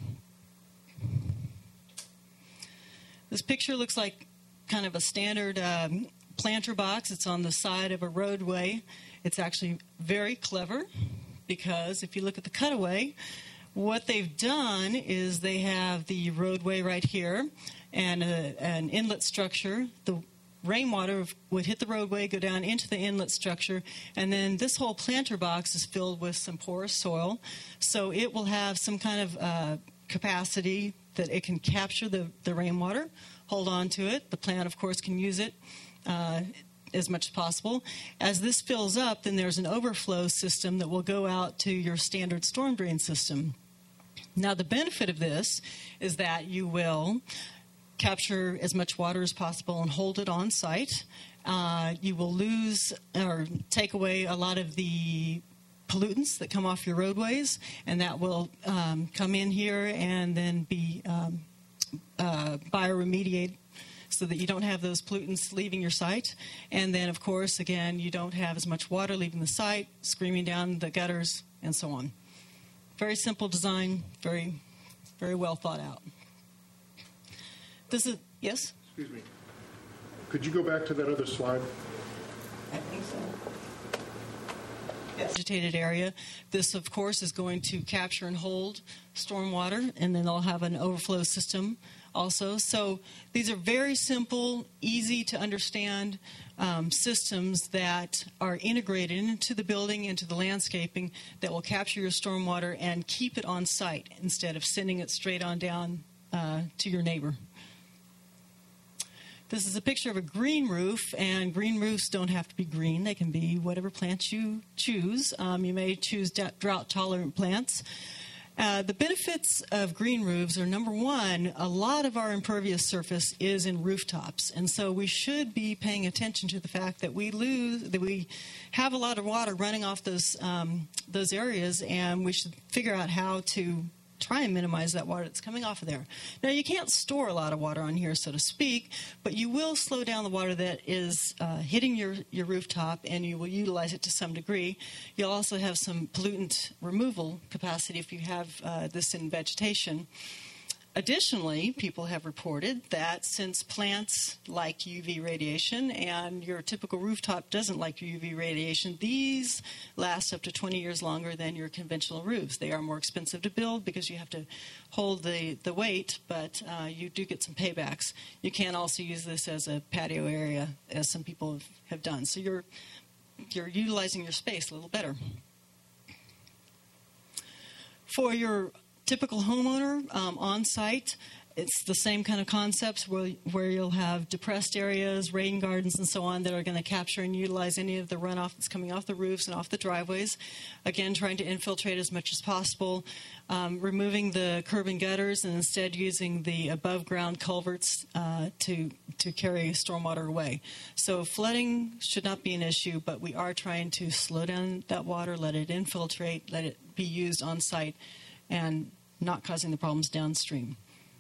This picture looks like kind of a standard um, planter box. It's on the side of a roadway. It's actually very clever because if you look at the cutaway, what they've done is they have the roadway right here and a, an inlet structure. The rainwater would hit the roadway, go down into the inlet structure, and then this whole planter box is filled with some porous soil. So it will have some kind of uh, capacity that it can capture the, the rainwater, hold on to it. The plant, of course, can use it uh, as much as possible. As this fills up, then there's an overflow system that will go out to your standard storm drain system. Now, the benefit of this is that you will capture as much water as possible and hold it on site. Uh, you will lose or take away a lot of the pollutants that come off your roadways, and that will um, come in here and then be um, uh, bioremediated so that you don't have those pollutants leaving your site. And then, of course, again, you don't have as much water leaving the site, screaming down the gutters, and so on. Very simple design, very, very well thought out. This is, yes? Excuse me. Could you go back to that other slide? I think so. Vegetated area. This, of course, is going to capture and hold stormwater, and then they'll have an overflow system also. So these are very simple, easy to understand um, systems that are integrated into the building, into the landscaping, that will capture your stormwater and keep it on site instead of sending it straight on down uh, to your neighbor. This is a picture of a green roof, and green roofs don't have to be green. They can be whatever plants you choose. Um, you may choose drought-tolerant plants. Uh, the benefits of green roofs are, number one, a lot of our impervious surface is in rooftops, and so we should be paying attention to the fact that we lose, that we have a lot of water running off those um, those areas, and we should figure out how to try and minimize that water that's coming off of there. Now, you can't store a lot of water on here, so to speak, but you will slow down the water that is uh, hitting your, your rooftop, and you will utilize it to some degree. You'll also have some pollutant removal capacity if you have uh, this in vegetation. Additionally, people have reported that since plants like U V radiation and your typical rooftop doesn't like U V radiation, these last up to twenty years longer than your conventional roofs. They are more expensive to build because you have to hold the, the weight, but uh, you do get some paybacks. You can also use this as a patio area, as some people have, have done. So you're, you're utilizing your space a little better. For your typical homeowner um, on site, it's the same kind of concepts where, where you'll have depressed areas, rain gardens, and so on that are going to capture and utilize any of the runoff that's coming off the roofs and off the driveways. Again, trying to infiltrate as much as possible, um, removing the curb and gutters, and instead using the above-ground culverts uh, to to carry stormwater away. So flooding should not be an issue, but we are trying to slow down that water, let it infiltrate, let it be used on site, and not causing the problems downstream.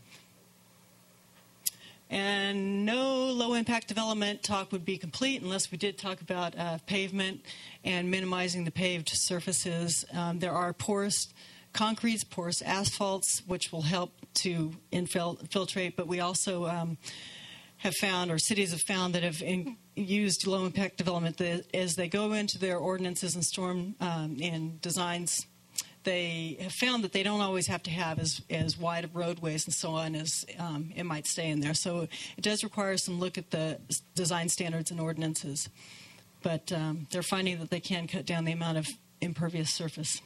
And no low-impact development talk would be complete unless we did talk about uh, pavement and minimizing the paved surfaces. Um, there are porous concretes, porous asphalts, which will help to infil- infiltrate, but we also um, have found, or cities have found, that have in, used low-impact development that as they go into their ordinances and storm um, and designs, they have found that they don't always have to have as, as wide of roadways and so on as um, it might stay in there. So it does require some look at the design standards and ordinances. But um, they're finding that they can cut down the amount of impervious surface.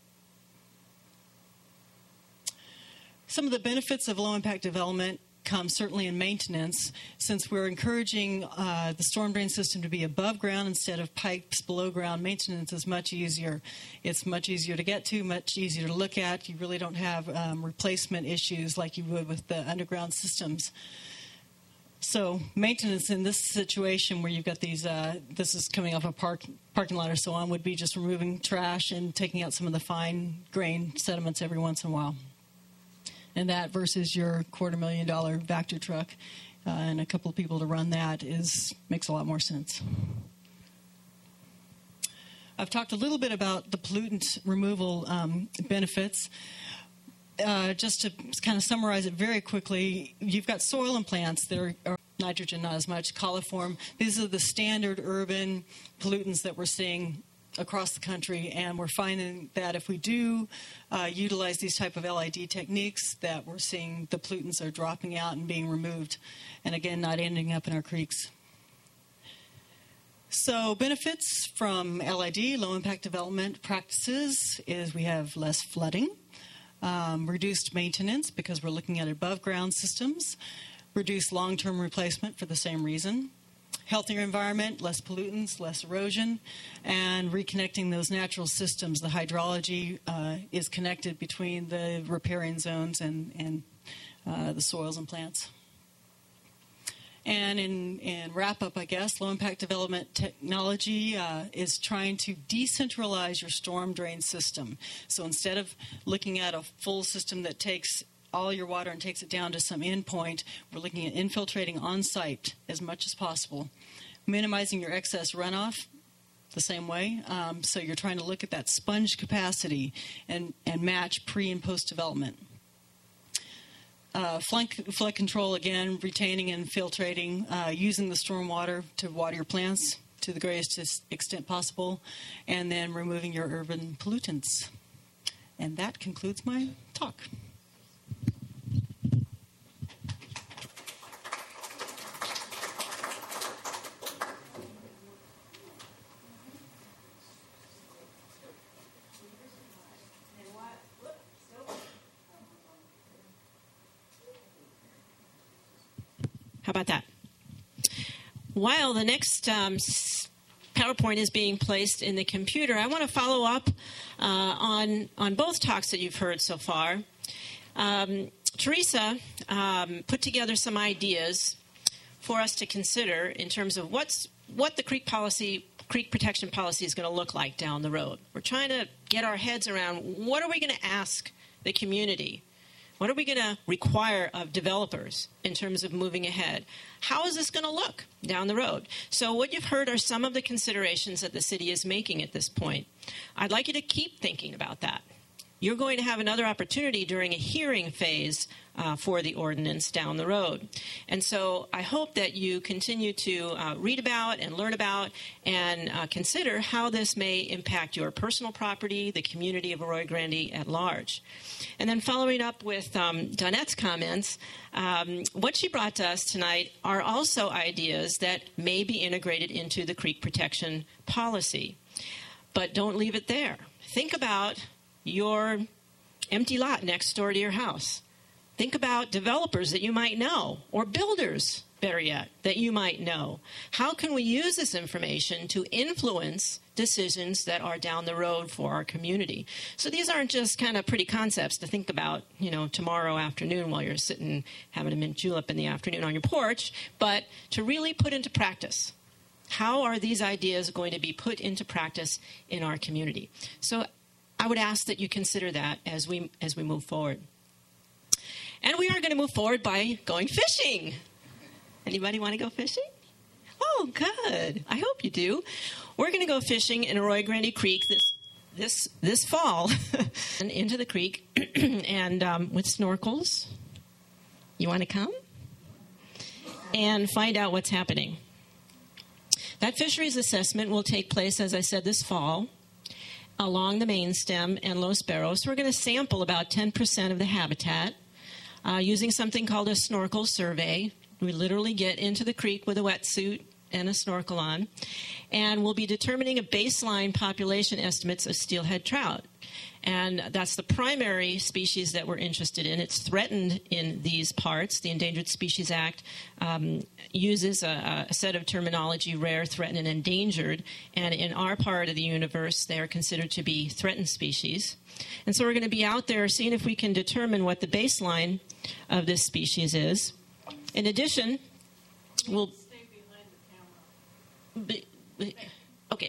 Some of the benefits of low-impact development come certainly in maintenance, since we're encouraging uh, the storm drain system to be above ground instead of pipes below ground. Maintenance is much easier. It's much easier to get to, much easier to look at. You really don't have um, replacement issues like you would with the underground systems. So maintenance in this situation where you've got these, uh, this is coming off a park, parking lot or so on, would be just removing trash and taking out some of the fine grain sediments every once in a while. And that versus your quarter million dollar Vector truck uh, and a couple of people to run that is makes a lot more sense. I've talked a little bit about the pollutant removal um, benefits. Uh, just to kind of summarize it very quickly, you've got soil and plants that are, are nitrogen, not as much, coliform. These are the standard urban pollutants that we're seeing across the country, and we're finding that if we do uh, utilize these type of L I D techniques, that we're seeing the pollutants are dropping out and being removed, and again, not ending up in our creeks. So benefits from L I D, low-impact development practices, is we have less flooding, um, reduced maintenance because we're looking at above-ground systems, reduced long-term replacement for the same reason, healthier environment, less pollutants, less erosion, and reconnecting those natural systems. The hydrology uh, is connected between the riparian zones and, and uh, the soils and plants. And in, in wrap-up, I guess, low-impact development technology uh, is trying to decentralize your storm drain system. So instead of looking at a full system that takes all your water and takes it down to some endpoint, we're looking at infiltrating on site as much as possible, minimizing your excess runoff the same way. Um, so you're trying to look at that sponge capacity and, and match pre and post development. Uh, flood, flood control, again, retaining and filtrating, uh, using the storm water to water your plants to the greatest extent possible, and then removing your urban pollutants. And that concludes my talk. How about that? while the next um, PowerPoint is being placed in the computer, I want to follow up uh, on, on both talks that you've heard so far. Um, Teresa um, put together some ideas for us to consider in terms of what's what the creek policy, creek protection policy is going to look like down the road. We're trying to get our heads around what are we going to ask the community? What are we going to require of developers in terms of moving ahead? How is this going to look down the road? So what you've heard are some of the considerations that the city is making at this point. I'd like you to keep thinking about that. You're going to have another opportunity during a hearing phase uh, for the ordinance down the road. And so I hope that you continue to uh, read about and learn about and uh, consider how this may impact your personal property, the community of Arroyo Grande at large. And then following up with um, Donette's comments, um, what she brought to us tonight are also ideas that may be integrated into the creek protection policy. But don't leave it there. Think about your empty lot next door to your house. Think about developers that you might know, or builders, better yet, that you might know. How can we use this information to influence decisions that are down the road for our community? So these aren't just kind of pretty concepts to think about, you know, tomorrow afternoon while you're sitting having a mint julep in the afternoon on your porch, but to really put into practice. How are these ideas going to be put into practice in our community? So I would ask that you consider that as we as we move forward. And we are going to move forward by going fishing. Anybody want to go fishing? Oh, good. I hope you do. We're going to go fishing in Arroyo Grande Creek this this this fall and into the creek and um, with snorkels. You want to come and find out what's happening? That fisheries assessment will take place, as I said, this fall along the main stem and Los Barros. We're going to sample about ten percent of the habitat uh, using something called a snorkel survey. We literally get into the creek with a wetsuit and a snorkel on, and we'll be determining a baseline population estimates of steelhead trout. And that's the primary species that we're interested in. It's threatened in these parts. The Endangered Species Act um, uses a, a set of terminology, rare, threatened, and endangered. And in our part of the universe, they are considered to be threatened species. And so we're going to be out there seeing if we can determine what the baseline of this species is. In addition, we'll... Stay behind the camera. Be, okay.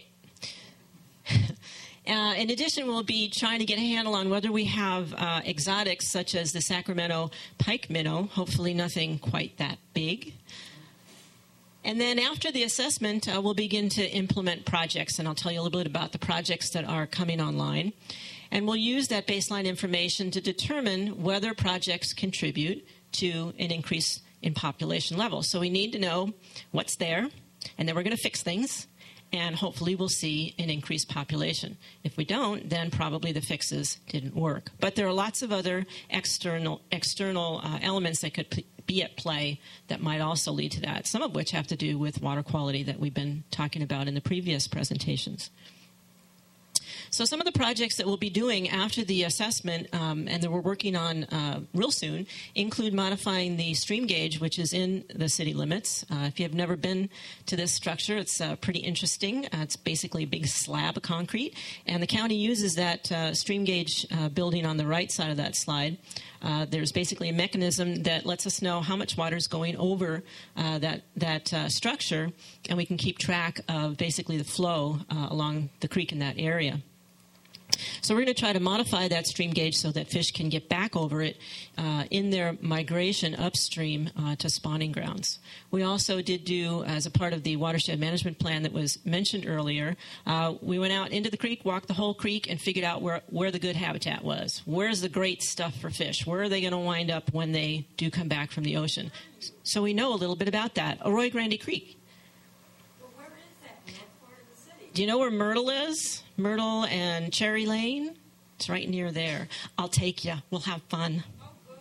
Uh, in addition, we'll be trying to get a handle on whether we have uh, exotics such as the Sacramento pike minnow, hopefully nothing quite that big. And then after the assessment, uh, we'll begin to implement projects, and I'll tell you a little bit about the projects that are coming online. And we'll use that baseline information to determine whether projects contribute to an increase in population levels. So we need to know what's there, and then we're going to fix things. And hopefully we'll see an increased population. If we don't, then probably the fixes didn't work. But there are lots of other external external uh, elements that could p- be at play that might also lead to that, some of which have to do with water quality that we've been talking about in the previous presentations. So some of the projects that we'll be doing after the assessment um, and that we're working on uh, real soon include modifying the stream gauge, which is in the city limits. Uh, if you have never been to this structure, it's uh, pretty interesting. Uh, it's basically a big slab of concrete, and the county uses that uh, stream gauge uh, building on the right side of that slide. Uh, there's basically a mechanism that lets us know how much water is going over uh, that, that uh, structure, and we can keep track of basically the flow uh, along the creek in that area. So we're going to try to modify that stream gauge so that fish can get back over it uh, in their migration upstream uh, to spawning grounds. We also did do, as a part of the watershed management plan that was mentioned earlier, uh, we went out into the creek, walked the whole creek, and figured out where, where the good habitat was. Where's the great stuff for fish? Where are they going to wind up when they do come back from the ocean? So we know a little bit about that. Arroyo Grande Creek. Well, where is that? In what part of the city? Do you know where Myrtle is? Myrtle and Cherry Lane? It's right near there. I'll take you. We'll have fun. Oh, good.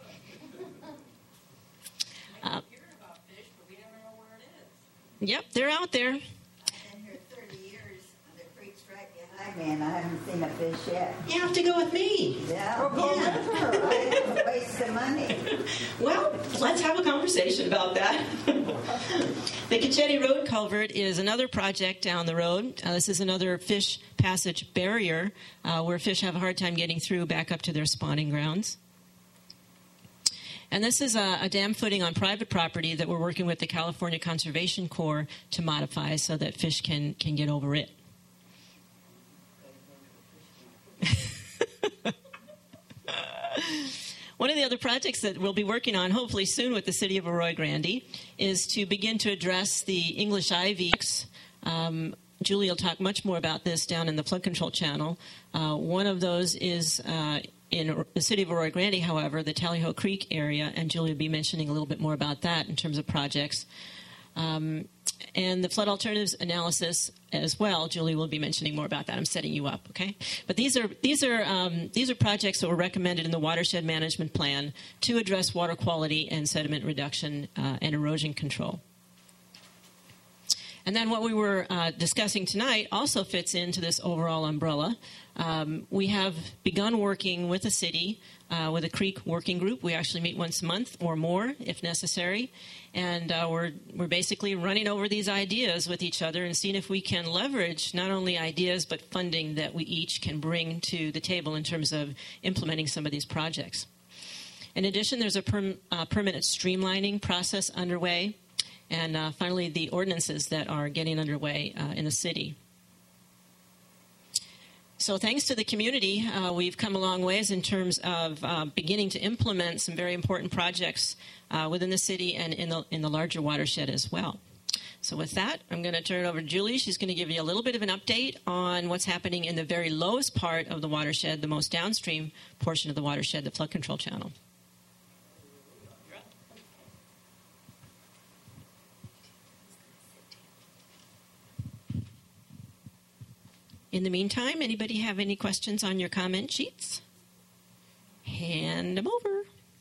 Uh, I hear about fish, but we never know where it is. Yep, they're out there. I've been here thirty years, and the creek's right behind time in. I haven't seen a fish yet. You have to go with me. Yeah, I'll go Yeah. with her. I didn't waste the money. Well, let's have a conversation about that. The Caccetti Road Culvert is another project down the road. Uh, this is another fish passage barrier uh, where fish have a hard time getting through back up to their spawning grounds. And this is a, a dam footing on private property that we're working with the California Conservation Corps to modify so that fish can, can get over it. One of the other projects that we'll be working on, hopefully soon with the city of Arroyo Grande, is to begin to address the English ivy. Um, Julie will talk much more about this down in the flood control channel. Uh, one of those is uh, in the city of Arroyo Grande, however, the Tallyho Creek area, and Julie will be mentioning a little bit more about that in terms of projects. Um, and the flood alternatives analysis as well. Julie will be mentioning more about that. I'm setting you up, okay? But these are these are um, these are projects that were recommended in the watershed management plan to address water quality and sediment reduction uh, and erosion control. And then what we were uh, discussing tonight also fits into this overall umbrella. Um, we have begun working with the city, uh, with a creek working group. We actually meet once a month or more if necessary. And uh, we're, we're basically running over these ideas with each other and seeing if we can leverage not only ideas but funding that we each can bring to the table in terms of implementing some of these projects. In addition, there's a perm, uh, permanent streamlining process underway. And uh, finally, the ordinances that are getting underway uh, in the city. So thanks to the community, uh, we've come a long ways in terms of uh, beginning to implement some very important projects uh, within the city and in the, in the larger watershed as well. So with that, I'm going to turn it over to Julie. She's going to give you a little bit of an update on what's happening in the very lowest part of the watershed, the most downstream portion of the watershed, the flood control channel. In the meantime, anybody have any questions on your comment sheets? Hand them over.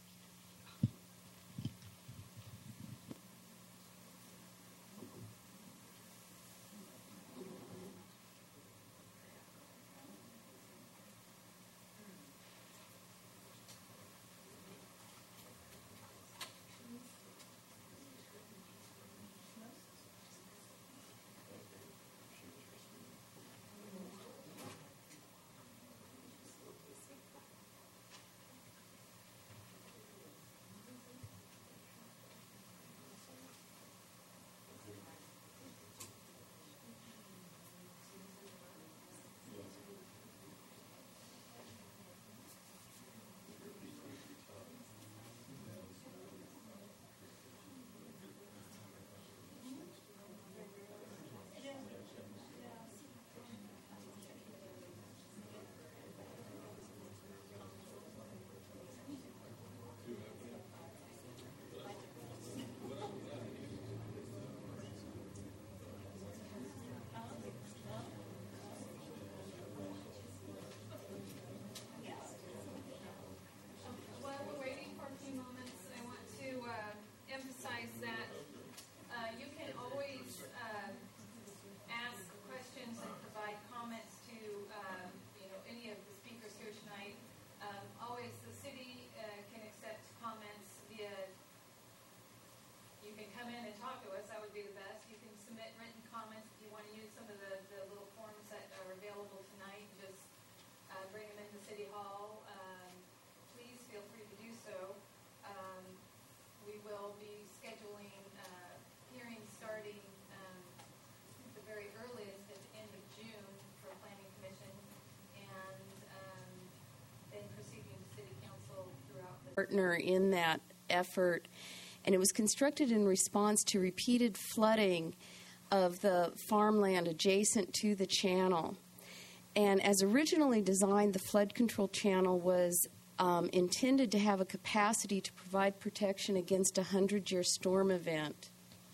Partner in that effort, and it was constructed in response to repeated flooding of the farmland adjacent to the channel. And as originally designed, the flood control channel was um, intended to have a capacity to provide protection against a hundred-year storm event.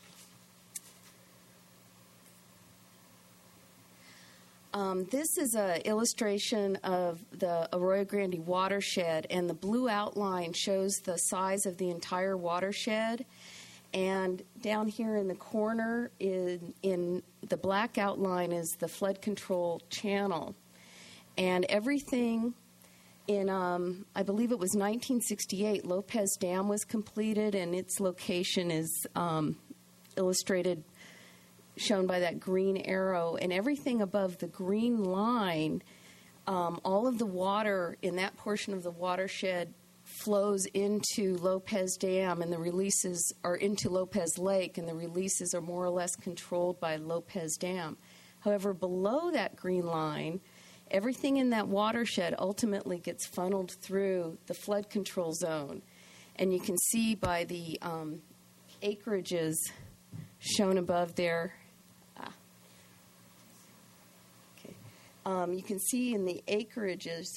Um, this is an illustration of the Arroyo Grande watershed, and the blue outline shows the size of the entire watershed. And down here in the corner, in, in the black outline, is the flood control channel. And everything in, um, I believe it was nineteen sixty-eight, Lopez Dam was completed, and its location is um, illustrated, shown by that green arrow. And everything above the green line, um, all of the water in that portion of the watershed flows into Lopez Dam, and the releases are into Lopez Lake, and the releases are more or less controlled by Lopez Dam. However, below that green line, everything in that watershed ultimately gets funneled through the flood control zone. And you can see by the um, acreages shown above there. Ah. Okay. Um, you can see in the acreages.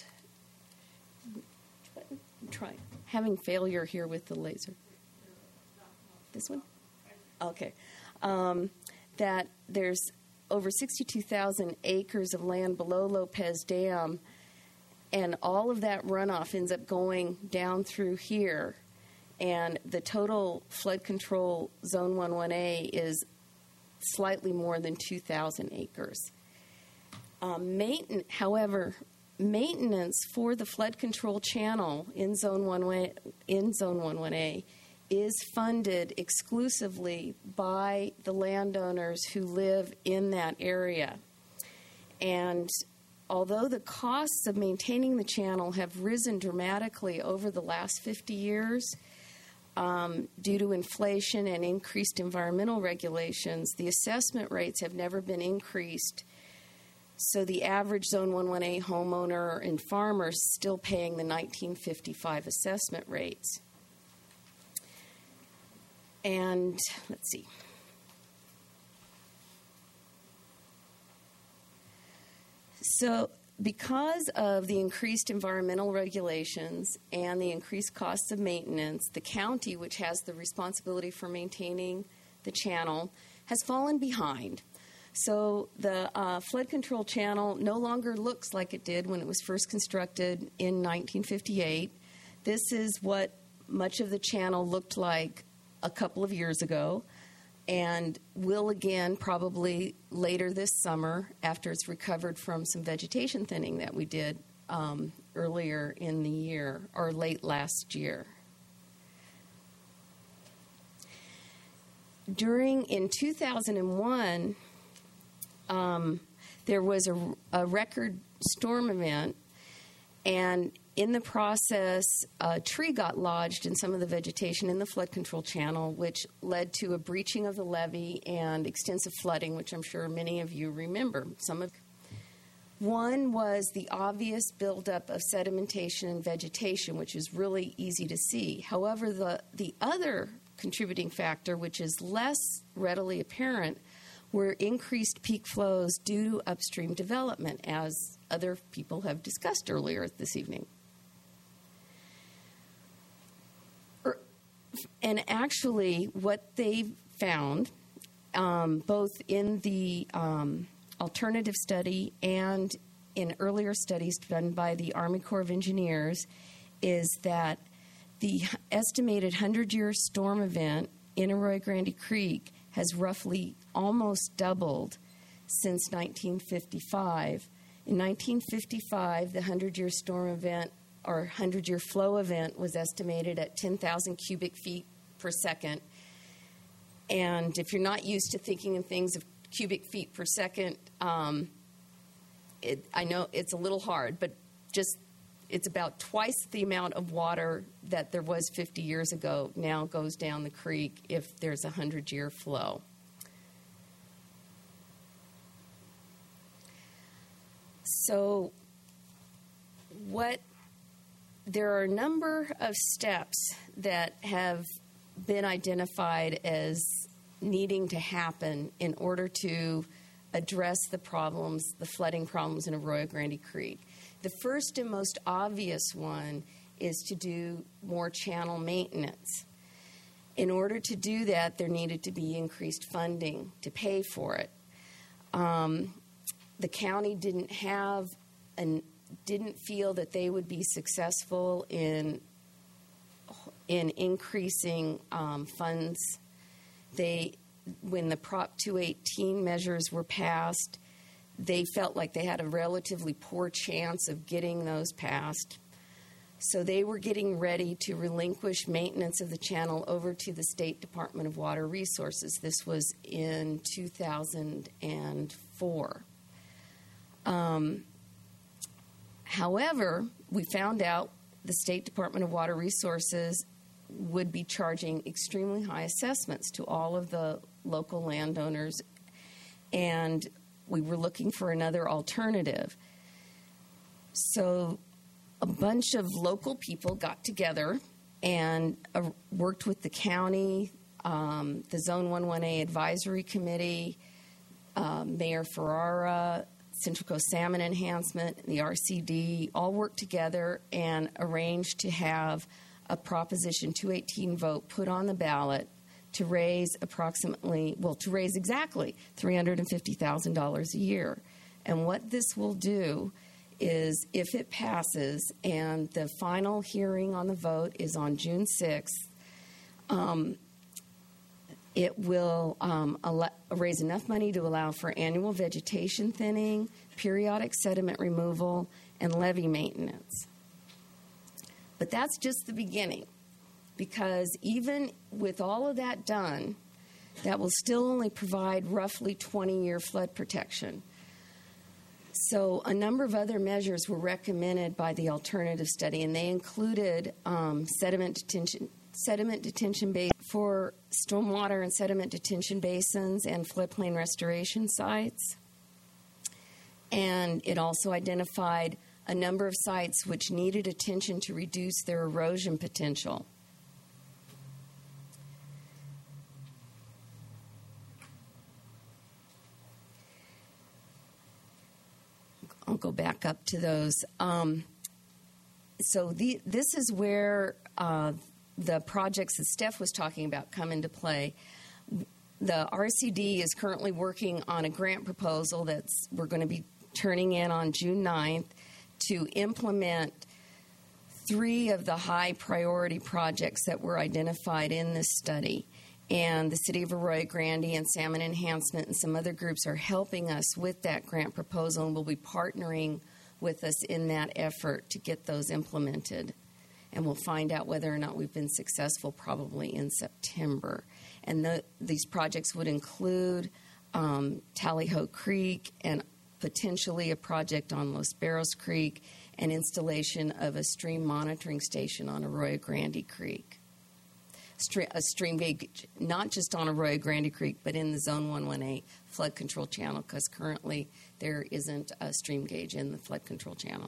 I'm trying. Having failure here with the laser. This one? Okay. Um, that there's over sixty-two thousand acres of land below Lopez Dam, and all of that runoff ends up going down through here. And the total flood control zone eleven A is slightly more than two thousand acres. Um, mainten- however, maintenance for the flood control channel in zone eleven in zone eleven A is funded exclusively by the landowners who live in that area. And although the costs of maintaining the channel have risen dramatically over the last fifty years um, due to inflation and increased environmental regulations, the assessment rates have never been increased. So the average zone eleven A homeowner and farmer is still paying the nineteen fifty-five assessment rates. And let's see. So because of the increased environmental regulations and the increased costs of maintenance, the county, which has the responsibility for maintaining the channel, has fallen behind. So the uh, flood control channel no longer looks like it did when it was first constructed in nineteen fifty-eight. This is what much of the channel looked like a couple of years ago, and will again probably later this summer after it's recovered from some vegetation thinning that we did um, earlier in the year or late last year. During, in two thousand one, um, there was a, a record storm event, and in the process, a tree got lodged in some of the vegetation in the flood control channel, which led to a breaching of the levee and extensive flooding, which I'm sure many of you remember. Some of One was the obvious buildup of sedimentation and vegetation, which is really easy to see. However, the, the other contributing factor, which is less readily apparent, were increased peak flows due to upstream development, as other people have discussed earlier this evening. And actually, what they found, um, both in the um, alternative study and in earlier studies done by the Army Corps of Engineers, is that the estimated hundred-year storm event in Arroyo Grande Creek has roughly almost doubled since nineteen fifty-five. In nineteen fifty-five, the hundred-year storm event or hundred-year flow event was estimated at ten thousand cubic feet per second. And if you're not used to thinking in things of cubic feet per second, um, it, I know it's a little hard, but just it's about twice the amount of water that there was fifty years ago now goes down the creek if there's a hundred-year flow. So what there are a number of steps that have been identified as needing to happen in order to address the problems, the flooding problems in Arroyo Grande Creek. The first and most obvious one is to do more channel maintenance. In order to do that, there needed to be increased funding to pay for it. Um, the county didn't have and didn't feel that they would be successful in in increasing um, funds. They, when the Prop two eighteen measures were passed, they felt like they had a relatively poor chance of getting those passed. So they were getting ready to relinquish maintenance of the channel over to the State Department of Water Resources. This was in two thousand four. Um, however, we found out the State Department of Water Resources would be charging extremely high assessments to all of the local landowners, and we were looking for another alternative. So a bunch of local people got together and uh, worked with the county, um, the Zone eleven A Advisory Committee, uh, Mayor Ferrara, Central Coast Salmon Enhancement, the R C D, all worked together and arranged to have a Proposition two eighteen vote put on the ballot to raise approximately, well, to raise exactly three hundred fifty thousand dollars a year. And what this will do is, if it passes, and the final hearing on the vote is on June sixth, um, it will um, al- raise enough money to allow for annual vegetation thinning, periodic sediment removal, and levee maintenance. But that's just the beginning, because even with all of that done, that will still only provide roughly twenty-year flood protection. So a number of other measures were recommended by the alternative study, and they included um, sediment detention, sediment detention base for stormwater and sediment detention basins and floodplain restoration sites. And it also identified a number of sites which needed attention to reduce their erosion potential. I'll go back up to those. Um, so the, this is where uh, the projects that Steph was talking about come into play. The R C D is currently working on a grant proposal that's we're going to be turning in on June ninth to implement three of the high priority projects that were identified in this study. And the City of Arroyo Grande and Salmon Enhancement and some other groups are helping us with that grant proposal and will be partnering with us in that effort to get those implemented. And we'll find out whether or not we've been successful probably in September. And the, these projects would include um, Tallyho Creek and potentially a project on Los Barros Creek and installation of a stream monitoring station on Arroyo Grande Creek. A stream gauge, not just on Arroyo Grande Creek, but in the Zone eleven A flood control channel, because currently there isn't a stream gauge in the flood control channel.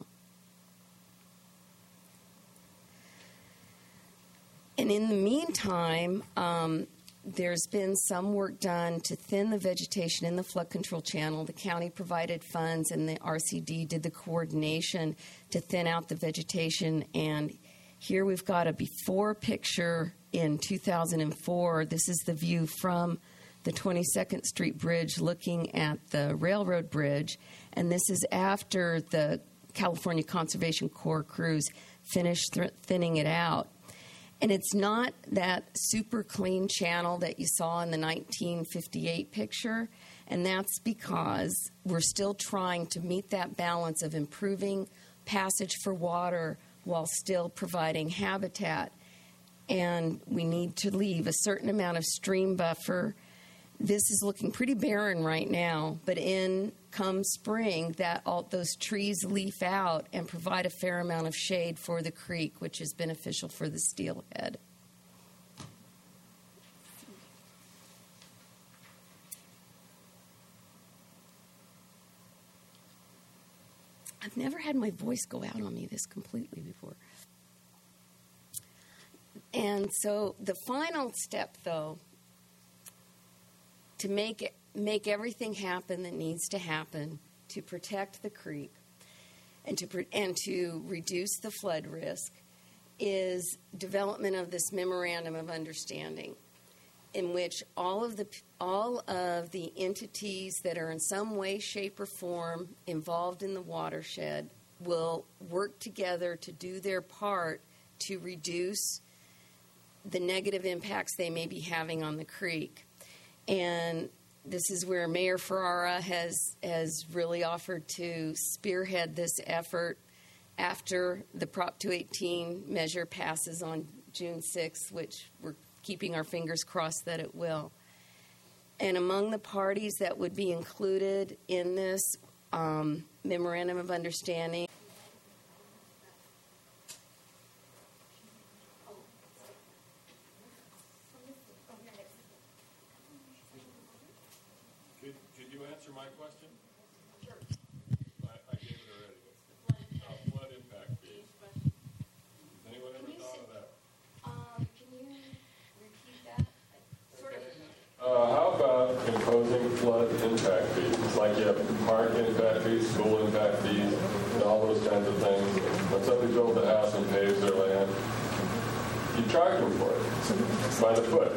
And in the meantime, um, there's been some work done to thin the vegetation in the flood control channel. The county provided funds, and the R C D did the coordination to thin out the vegetation. And here we've got a before picture in two thousand four. This is the view from the twenty-second Street Bridge looking at the railroad bridge. And this is after the California Conservation Corps crews finished th- thinning it out. And it's not that super clean channel that you saw in the nineteen fifty-eight picture. And that's because we're still trying to meet that balance of improving passage for water while still providing habitat. And we need to leave a certain amount of stream buffer. This is looking pretty barren right now, but in come spring, that all those trees leaf out and provide a fair amount of shade for the creek, which is beneficial for the steelhead. I've never had my voice go out on me this completely before. And so the final step, though, to make it, make everything happen that needs to happen to protect the creek and to and to reduce the flood risk is development of this memorandum of understanding, in which all of the all of the entities that are in some way, shape, or form involved in the watershed will work together to do their part to reduce the negative impacts they may be having on the creek. And this is where Mayor Ferrara has has really offered to spearhead this effort after the Prop two eighteen measure passes on June sixth, which we're keeping our fingers crossed that it will. And among the parties that would be included in this um, memorandum of understanding, Could, could you answer my question? Sure. I, I gave it already. Uh, flood impact fees. Has anyone ever thought of that? Um, can you repeat that? Sort of. Uh, how about imposing flood impact fees? Like you have park impact fees, school impact fees, and all those kinds of things. When somebody builds a house and paves their land, you charge them for it by the foot.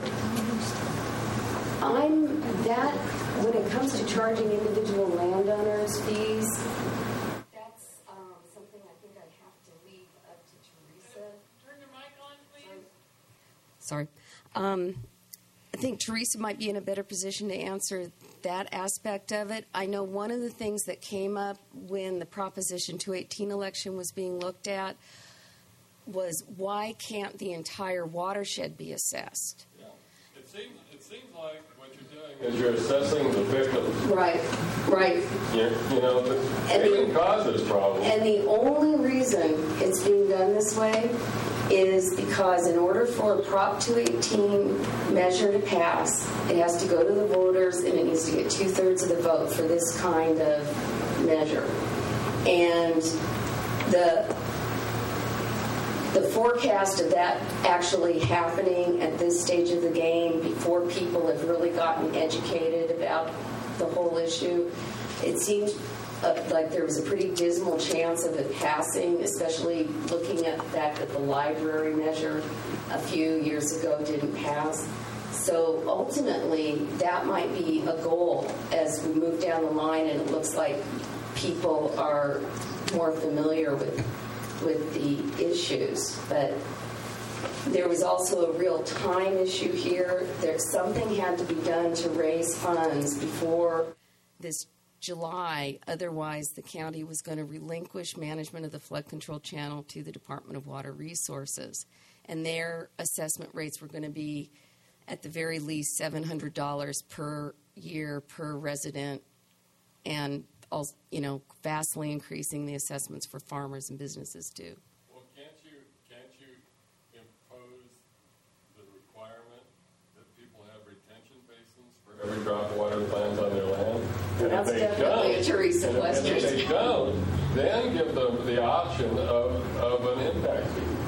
I'm that when it comes to charging individual landowners fees, that's um, something I think I have to leave up to Teresa. Turn your mic on, please. Sorry. Um, I think Teresa might be in a better position to answer that aspect of it. I know one of the things that came up when the Proposition two eighteen election was being looked at was why can't the entire watershed be assessed? Yeah. It seems, it seems like what you're doing is you're assessing the victims. Right, right. You're, you know, they can cause this problem. And the only reason it's being done this way is because in order for a Prop two eighteen measure to pass, it has to go to the voters and it needs to get two-thirds of the vote for this kind of measure. And the the forecast of that actually happening at this stage of the game, before people have really gotten educated about the whole issue, it seems uh, like there was a pretty dismal chance of it passing, especially looking at the fact that the library measure a few years ago didn't pass. So ultimately, that might be a goal as we move down the line and it looks like people are more familiar with with the issues. But there was also a real time issue here. There, something had to be done to raise funds before this July. Otherwise, the county was going to relinquish management of the flood control channel to the Department of Water Resources. And their assessment rates were going to be, at the very least, seven hundred dollars per year per resident, and also, you know, vastly increasing the assessments for farmers and businesses too. Well, can't you can't you impose the requirement that people have retention basins for every drop of water that lands on their land? And That's if they definitely don't, a Teresa and, question. and if they don't, then give them the option of, of an impact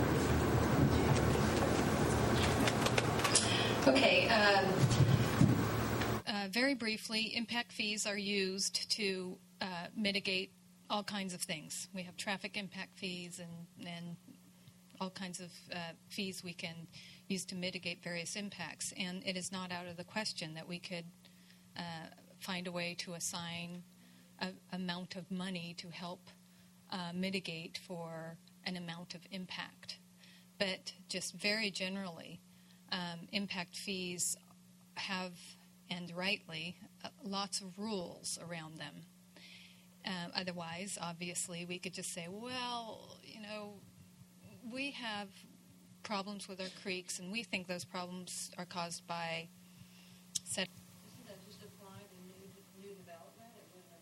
fee. Okay. Um, uh, very briefly, impact fees are used to uh, mitigate all kinds of things. We have traffic impact fees and, and all kinds of uh, fees we can use to mitigate various impacts. And it is not out of the question that we could uh, find a way to assign an amount of money to help uh, mitigate for an amount of impact. But just very generally, um, impact fees have, and rightly, uh, lots of rules around them. Uh, otherwise, obviously, we could just say, well, you know, we have problems with our creeks, and we think those problems are caused by set. Doesn't that just apply to new, new development?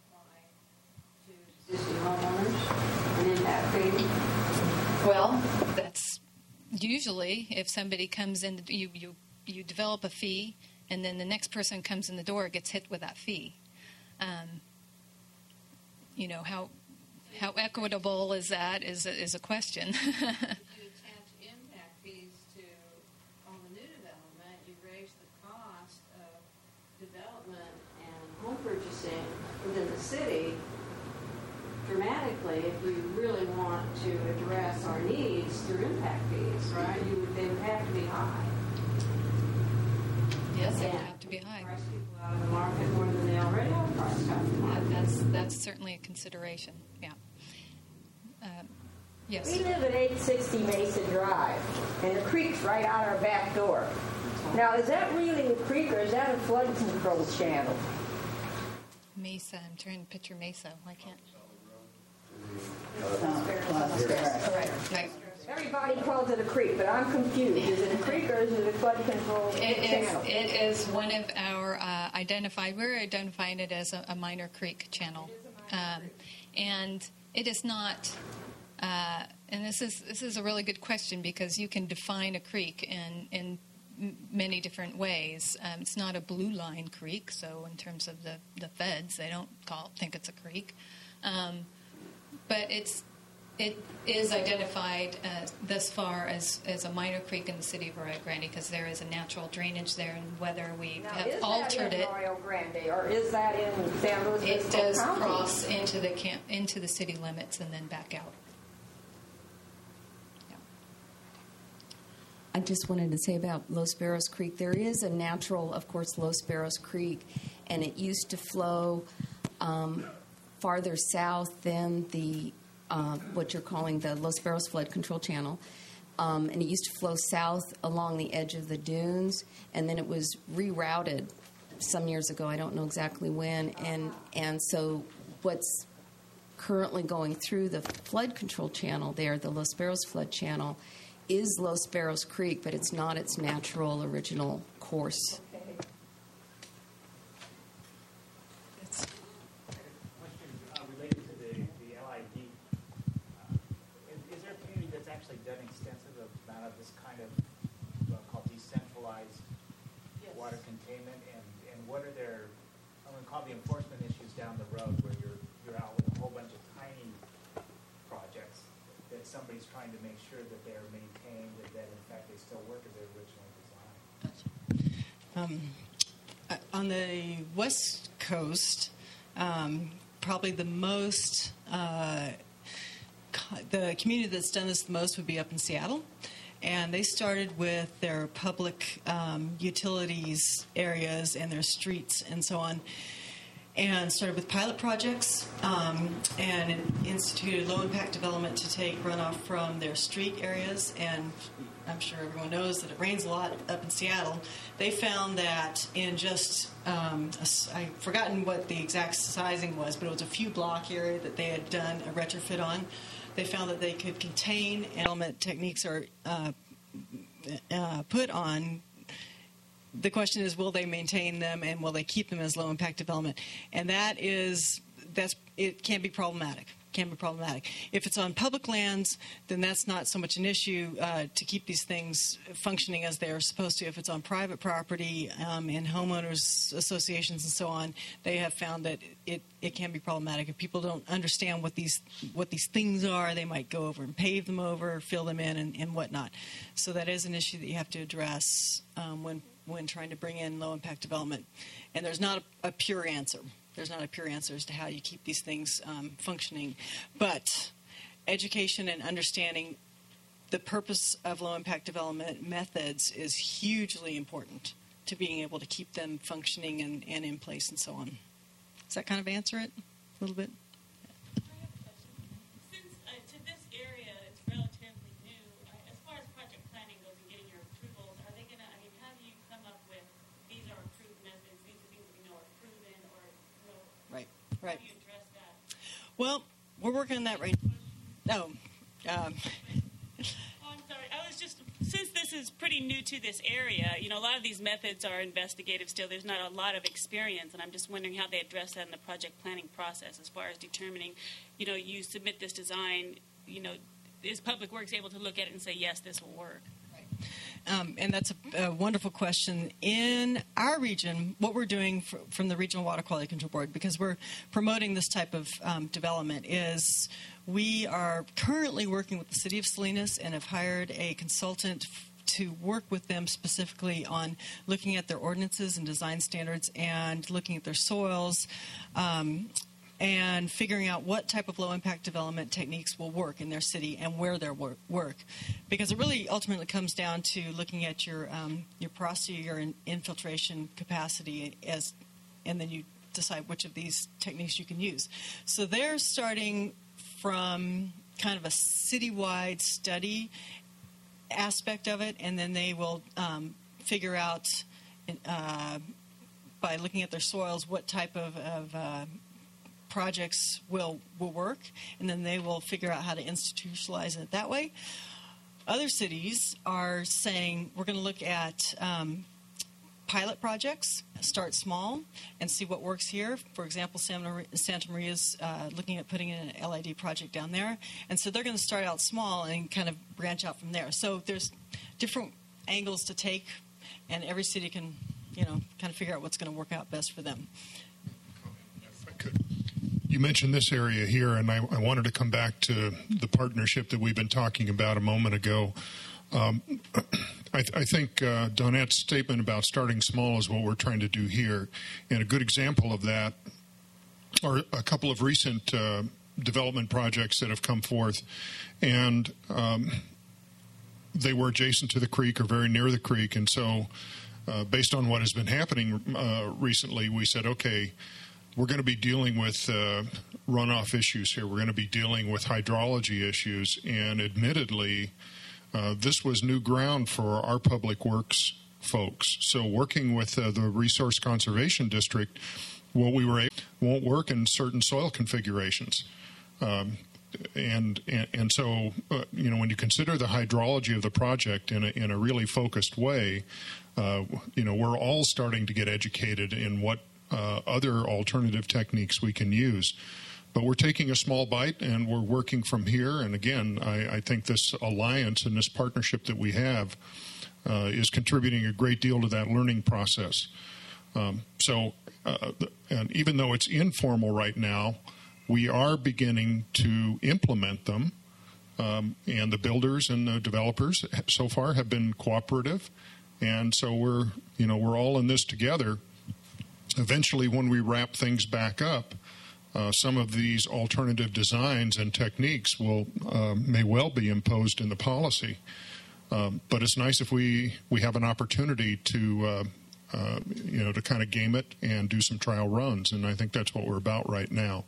It wouldn't apply to existing homeowners and impact fee? Well, that's usually if somebody comes in, you, you, you develop a fee, and then the next person comes in the door gets hit with that fee. Um, you know, how how equitable is that is a, is a question. If you attach impact fees to on the new development, you raise the cost of development and home purchasing within the city dramatically. If you really want to address our needs through impact fees, right? You would, they would have to be high. Yes, it would And have to be high. price people out of the market more than they already are priced out of the market. That's that's certainly a consideration. Yeah. Um, yes. We live at eight sixty Mesa Drive, and the creek's right out our back door. Now, is that really a creek or is that a flood control channel? Mesa. I'm trying to picture Mesa. Why can't? Right. Right. Everybody calls it a creek, but I'm confused. Is it a creek or is it a flood control It is, channel? it is one of our uh, identified, we're identifying it as a, a minor creek channel. Um, and it is not, uh, and this is this is a really good question because you can define a creek in, in m- many different ways. Um, it's not a blue line creek, so in terms of the, the feds, they don't call think it's a creek. Um, but it's It is identified as, thus far as, as a minor creek in the city of Arroyo Grande because there is a natural drainage there, and whether we Now, have is altered that in it, Arroyo Grande or is that in San Luis it Obispo does County? cross into the camp, into the city limits and then back out. I just wanted to say about Los Barros Creek. There is a natural, of course, Los Barros Creek, and it used to flow um, farther south than the uh, what you're calling the Los Barros Flood Control Channel. Um, and it used to flow south along the edge of the dunes, and then it was rerouted some years ago. I don't know exactly when. And, and so what's currently going through the flood control channel there, the Los Barros Flood Channel, is Los Barros Creek, but it's not its natural original course. water containment, and, and what are their, I'm going to call the enforcement issues down the road where you're, you're out with a whole bunch of tiny projects that somebody's trying to make sure that they're maintained and that in fact they still work as they originally designed. Um, uh, on the West Coast, um, probably the most, uh, co- the community that's done this the most would be up in Seattle. And they started with their public um, utilities areas and their streets and so on, and started with pilot projects um, and instituted low-impact development to take runoff from their street areas. And I'm sure everyone knows that it rains a lot up in Seattle. They found that in just, um, a, I've forgotten what the exact sizing was, but it was a few block area that they had done a retrofit on. They found that they could contain element techniques are uh, uh, put on. The question is, will they maintain them and will they keep them as low impact development? And that is, that's it can be problematic. Can be problematic. If it's on public lands, then that's not so much an issue uh, to keep these things functioning as they're supposed to. If it's on private property um, in homeowners associations and so on, they have found that it, it can be problematic. If people don't understand what these what these things are, they might go over and pave them over, fill them in, and, and whatnot. So that is an issue that you have to address um, when when trying to bring in low impact development. And there's not a, a pure answer. There's not a pure answer as to how you keep these things um, functioning. But education and understanding the purpose of low-impact development methods is hugely important to being able to keep them functioning and, and in place and so on. Does that kind of answer it a little bit? Since uh, to this area it's relatively new, uh, as far as project planning goes and getting your approvals, are they going to, I mean, how do you come up with these are approved methods, these are things that we know are proven, or Right, right. how do you address that? Well, we're working on that right now. No. Um, Oh, I'm sorry. I was just, since this is pretty new to this area, you know, a lot of these methods are investigative still. There's not a lot of experience, and I'm just wondering how they address that in the project planning process as far as determining, you know, you submit this design, you know, is Public Works able to look at it and say, yes, this will work? Um, and that's a, a wonderful question. In our region, what we're doing for, from the Regional Water Quality Control Board, because we're promoting this type of um, development, is we are currently working with the City of Salinas and have hired a consultant f- to work with them specifically on looking at their ordinances and design standards and looking at their soils, um, and figuring out what type of low-impact development techniques will work in their city and where they'll work. work. Because it really ultimately comes down to looking at your um, your porosity, your in- infiltration capacity, as, and then you decide which of these techniques you can use. So they're starting from kind of a citywide study aspect of it, and then they will um, figure out uh, by looking at their soils what type of, of uh, projects will will work, and then they will figure out how to institutionalize it that way. Other cities are saying we're going to look at um, pilot projects, start small, and see what works here. For example, Santa Maria is uh, looking at putting in an L I D project down there, and so they're going to start out small and kind of branch out from there. So there's different angles to take, and every city can, you know, kind of figure out what's going to work out best for them. If I could. You mentioned this area here, and I, I wanted to come back to the partnership that we've been talking about a moment ago. Um, I, I think uh, Donette's statement about starting small is what we're trying to do here. And a good example of that are a couple of recent uh, development projects that have come forth. And um, they were adjacent to the creek or very near the creek. And so uh, based on what has been happening uh, recently, we said, okay, we're going to be dealing with uh, runoff issues here. We're going to be dealing with hydrology issues. And admittedly, uh, this was new ground for our public works folks. So working with uh, the Resource Conservation District, what we were able won't work in certain soil configurations. Um, and, and and so, uh, you know, when you consider the hydrology of the project in a, in a really focused way, uh, you know, we're all starting to get educated in what Uh, other alternative techniques we can use. But we're taking a small bite and we're working from here. And again, I, I think this alliance and this partnership that we have uh, is contributing a great deal to that learning process. Um, so, uh, and even though it's informal right now, we are beginning to implement them. Um, and the builders and the developers so far have been cooperative. And so we're, you know, we're all in this together. Eventually, when we wrap things back up, uh, some of these alternative designs and techniques will uh, may well be imposed in the policy. Um, but it's nice if we, we have an opportunity to uh, uh, you know to kind of game it and do some trial runs, and I think that's what we're about right now.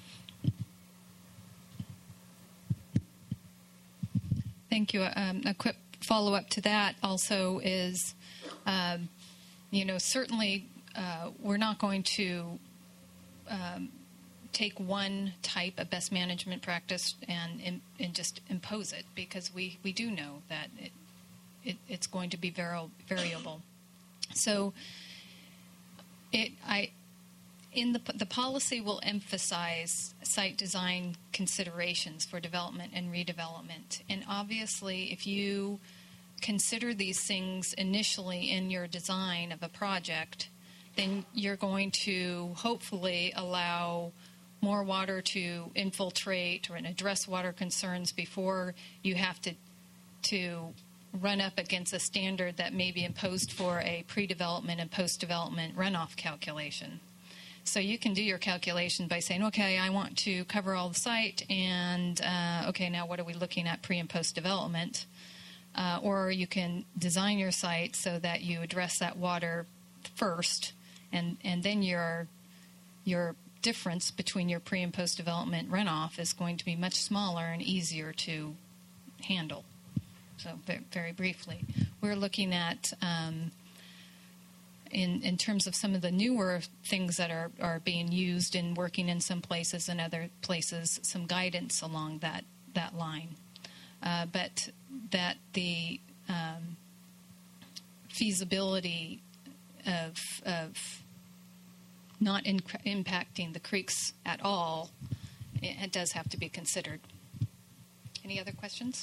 Thank you. Um, a quick follow up to that also is, um, you know, certainly. Uh, we're not going to um, take one type of best management practice and, and, and just impose it, because we, we do know that it, it, it's going to be vari- variable. So it, I, in the, the policy will emphasize site design considerations for development and redevelopment. And obviously, if you consider these things initially in your design of a project, then you're going to hopefully allow more water to infiltrate or address water concerns before you have to to run up against a standard that may be imposed for a pre-development and post-development runoff calculation. So you can do your calculation by saying, okay, I want to cover all the site, and uh, okay, now what are we looking at pre- and post-development? Uh, or you can design your site so that you address that water first, and, and then your your difference between your pre- and post-development runoff is going to be much smaller and easier to handle. So very, very briefly, we're looking at, um, in, in terms of some of the newer things that are, are being used and working in some places and other places, some guidance along that, that line. Uh, but that the um, feasibility of, of not in, impacting the creeks at all, it, it does have to be considered. Any other questions?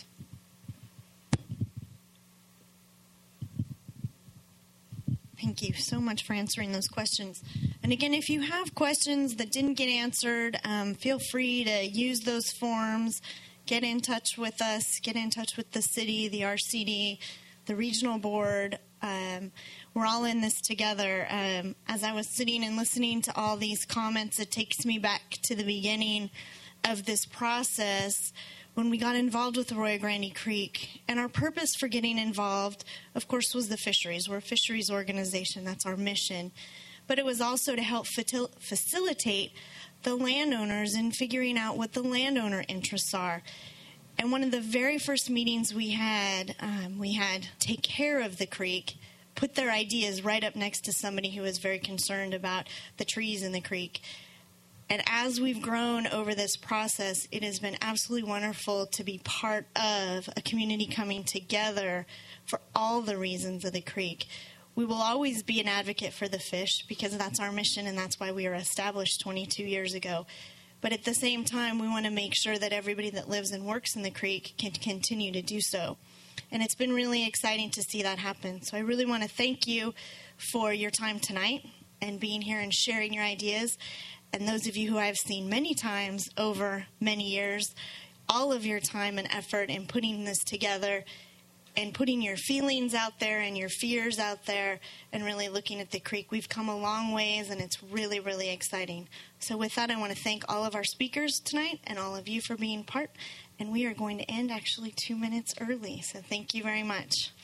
Thank you so much for answering those questions. And again, if you have questions that didn't get answered, um, feel free to use those forms. Get in touch with us. Get in touch with the city, the R C D, the regional board. Um, we're all in this together. Um, as I was sitting and listening to all these comments, it takes me back to the beginning of this process when we got involved with Arroyo Grande Creek. And our purpose for getting involved, of course, was the fisheries. We're a fisheries organization. That's our mission. But it was also to help fatil- facilitate the landowners in figuring out what the landowner interests are. And one of the very first meetings we had, um, we had take care of the creek, put their ideas right up next to somebody who is very concerned about the trees in the creek. And as we've grown over this process, it has been absolutely wonderful to be part of a community coming together for all the reasons of the creek. We will always be an advocate for the fish because that's our mission and that's why we were established twenty-two years ago. But at the same time, we want to make sure that everybody that lives and works in the creek can continue to do so. And it's been really exciting to see that happen. So I really want to thank you for your time tonight and being here and sharing your ideas. And those of you who I've seen many times over many years, all of your time and effort in putting this together and putting your feelings out there and your fears out there and really looking at the creek. We've come a long ways, and it's really, really exciting. So with that, I want to thank all of our speakers tonight and all of you for being part. And we are going to end actually two minutes early. So thank you very much.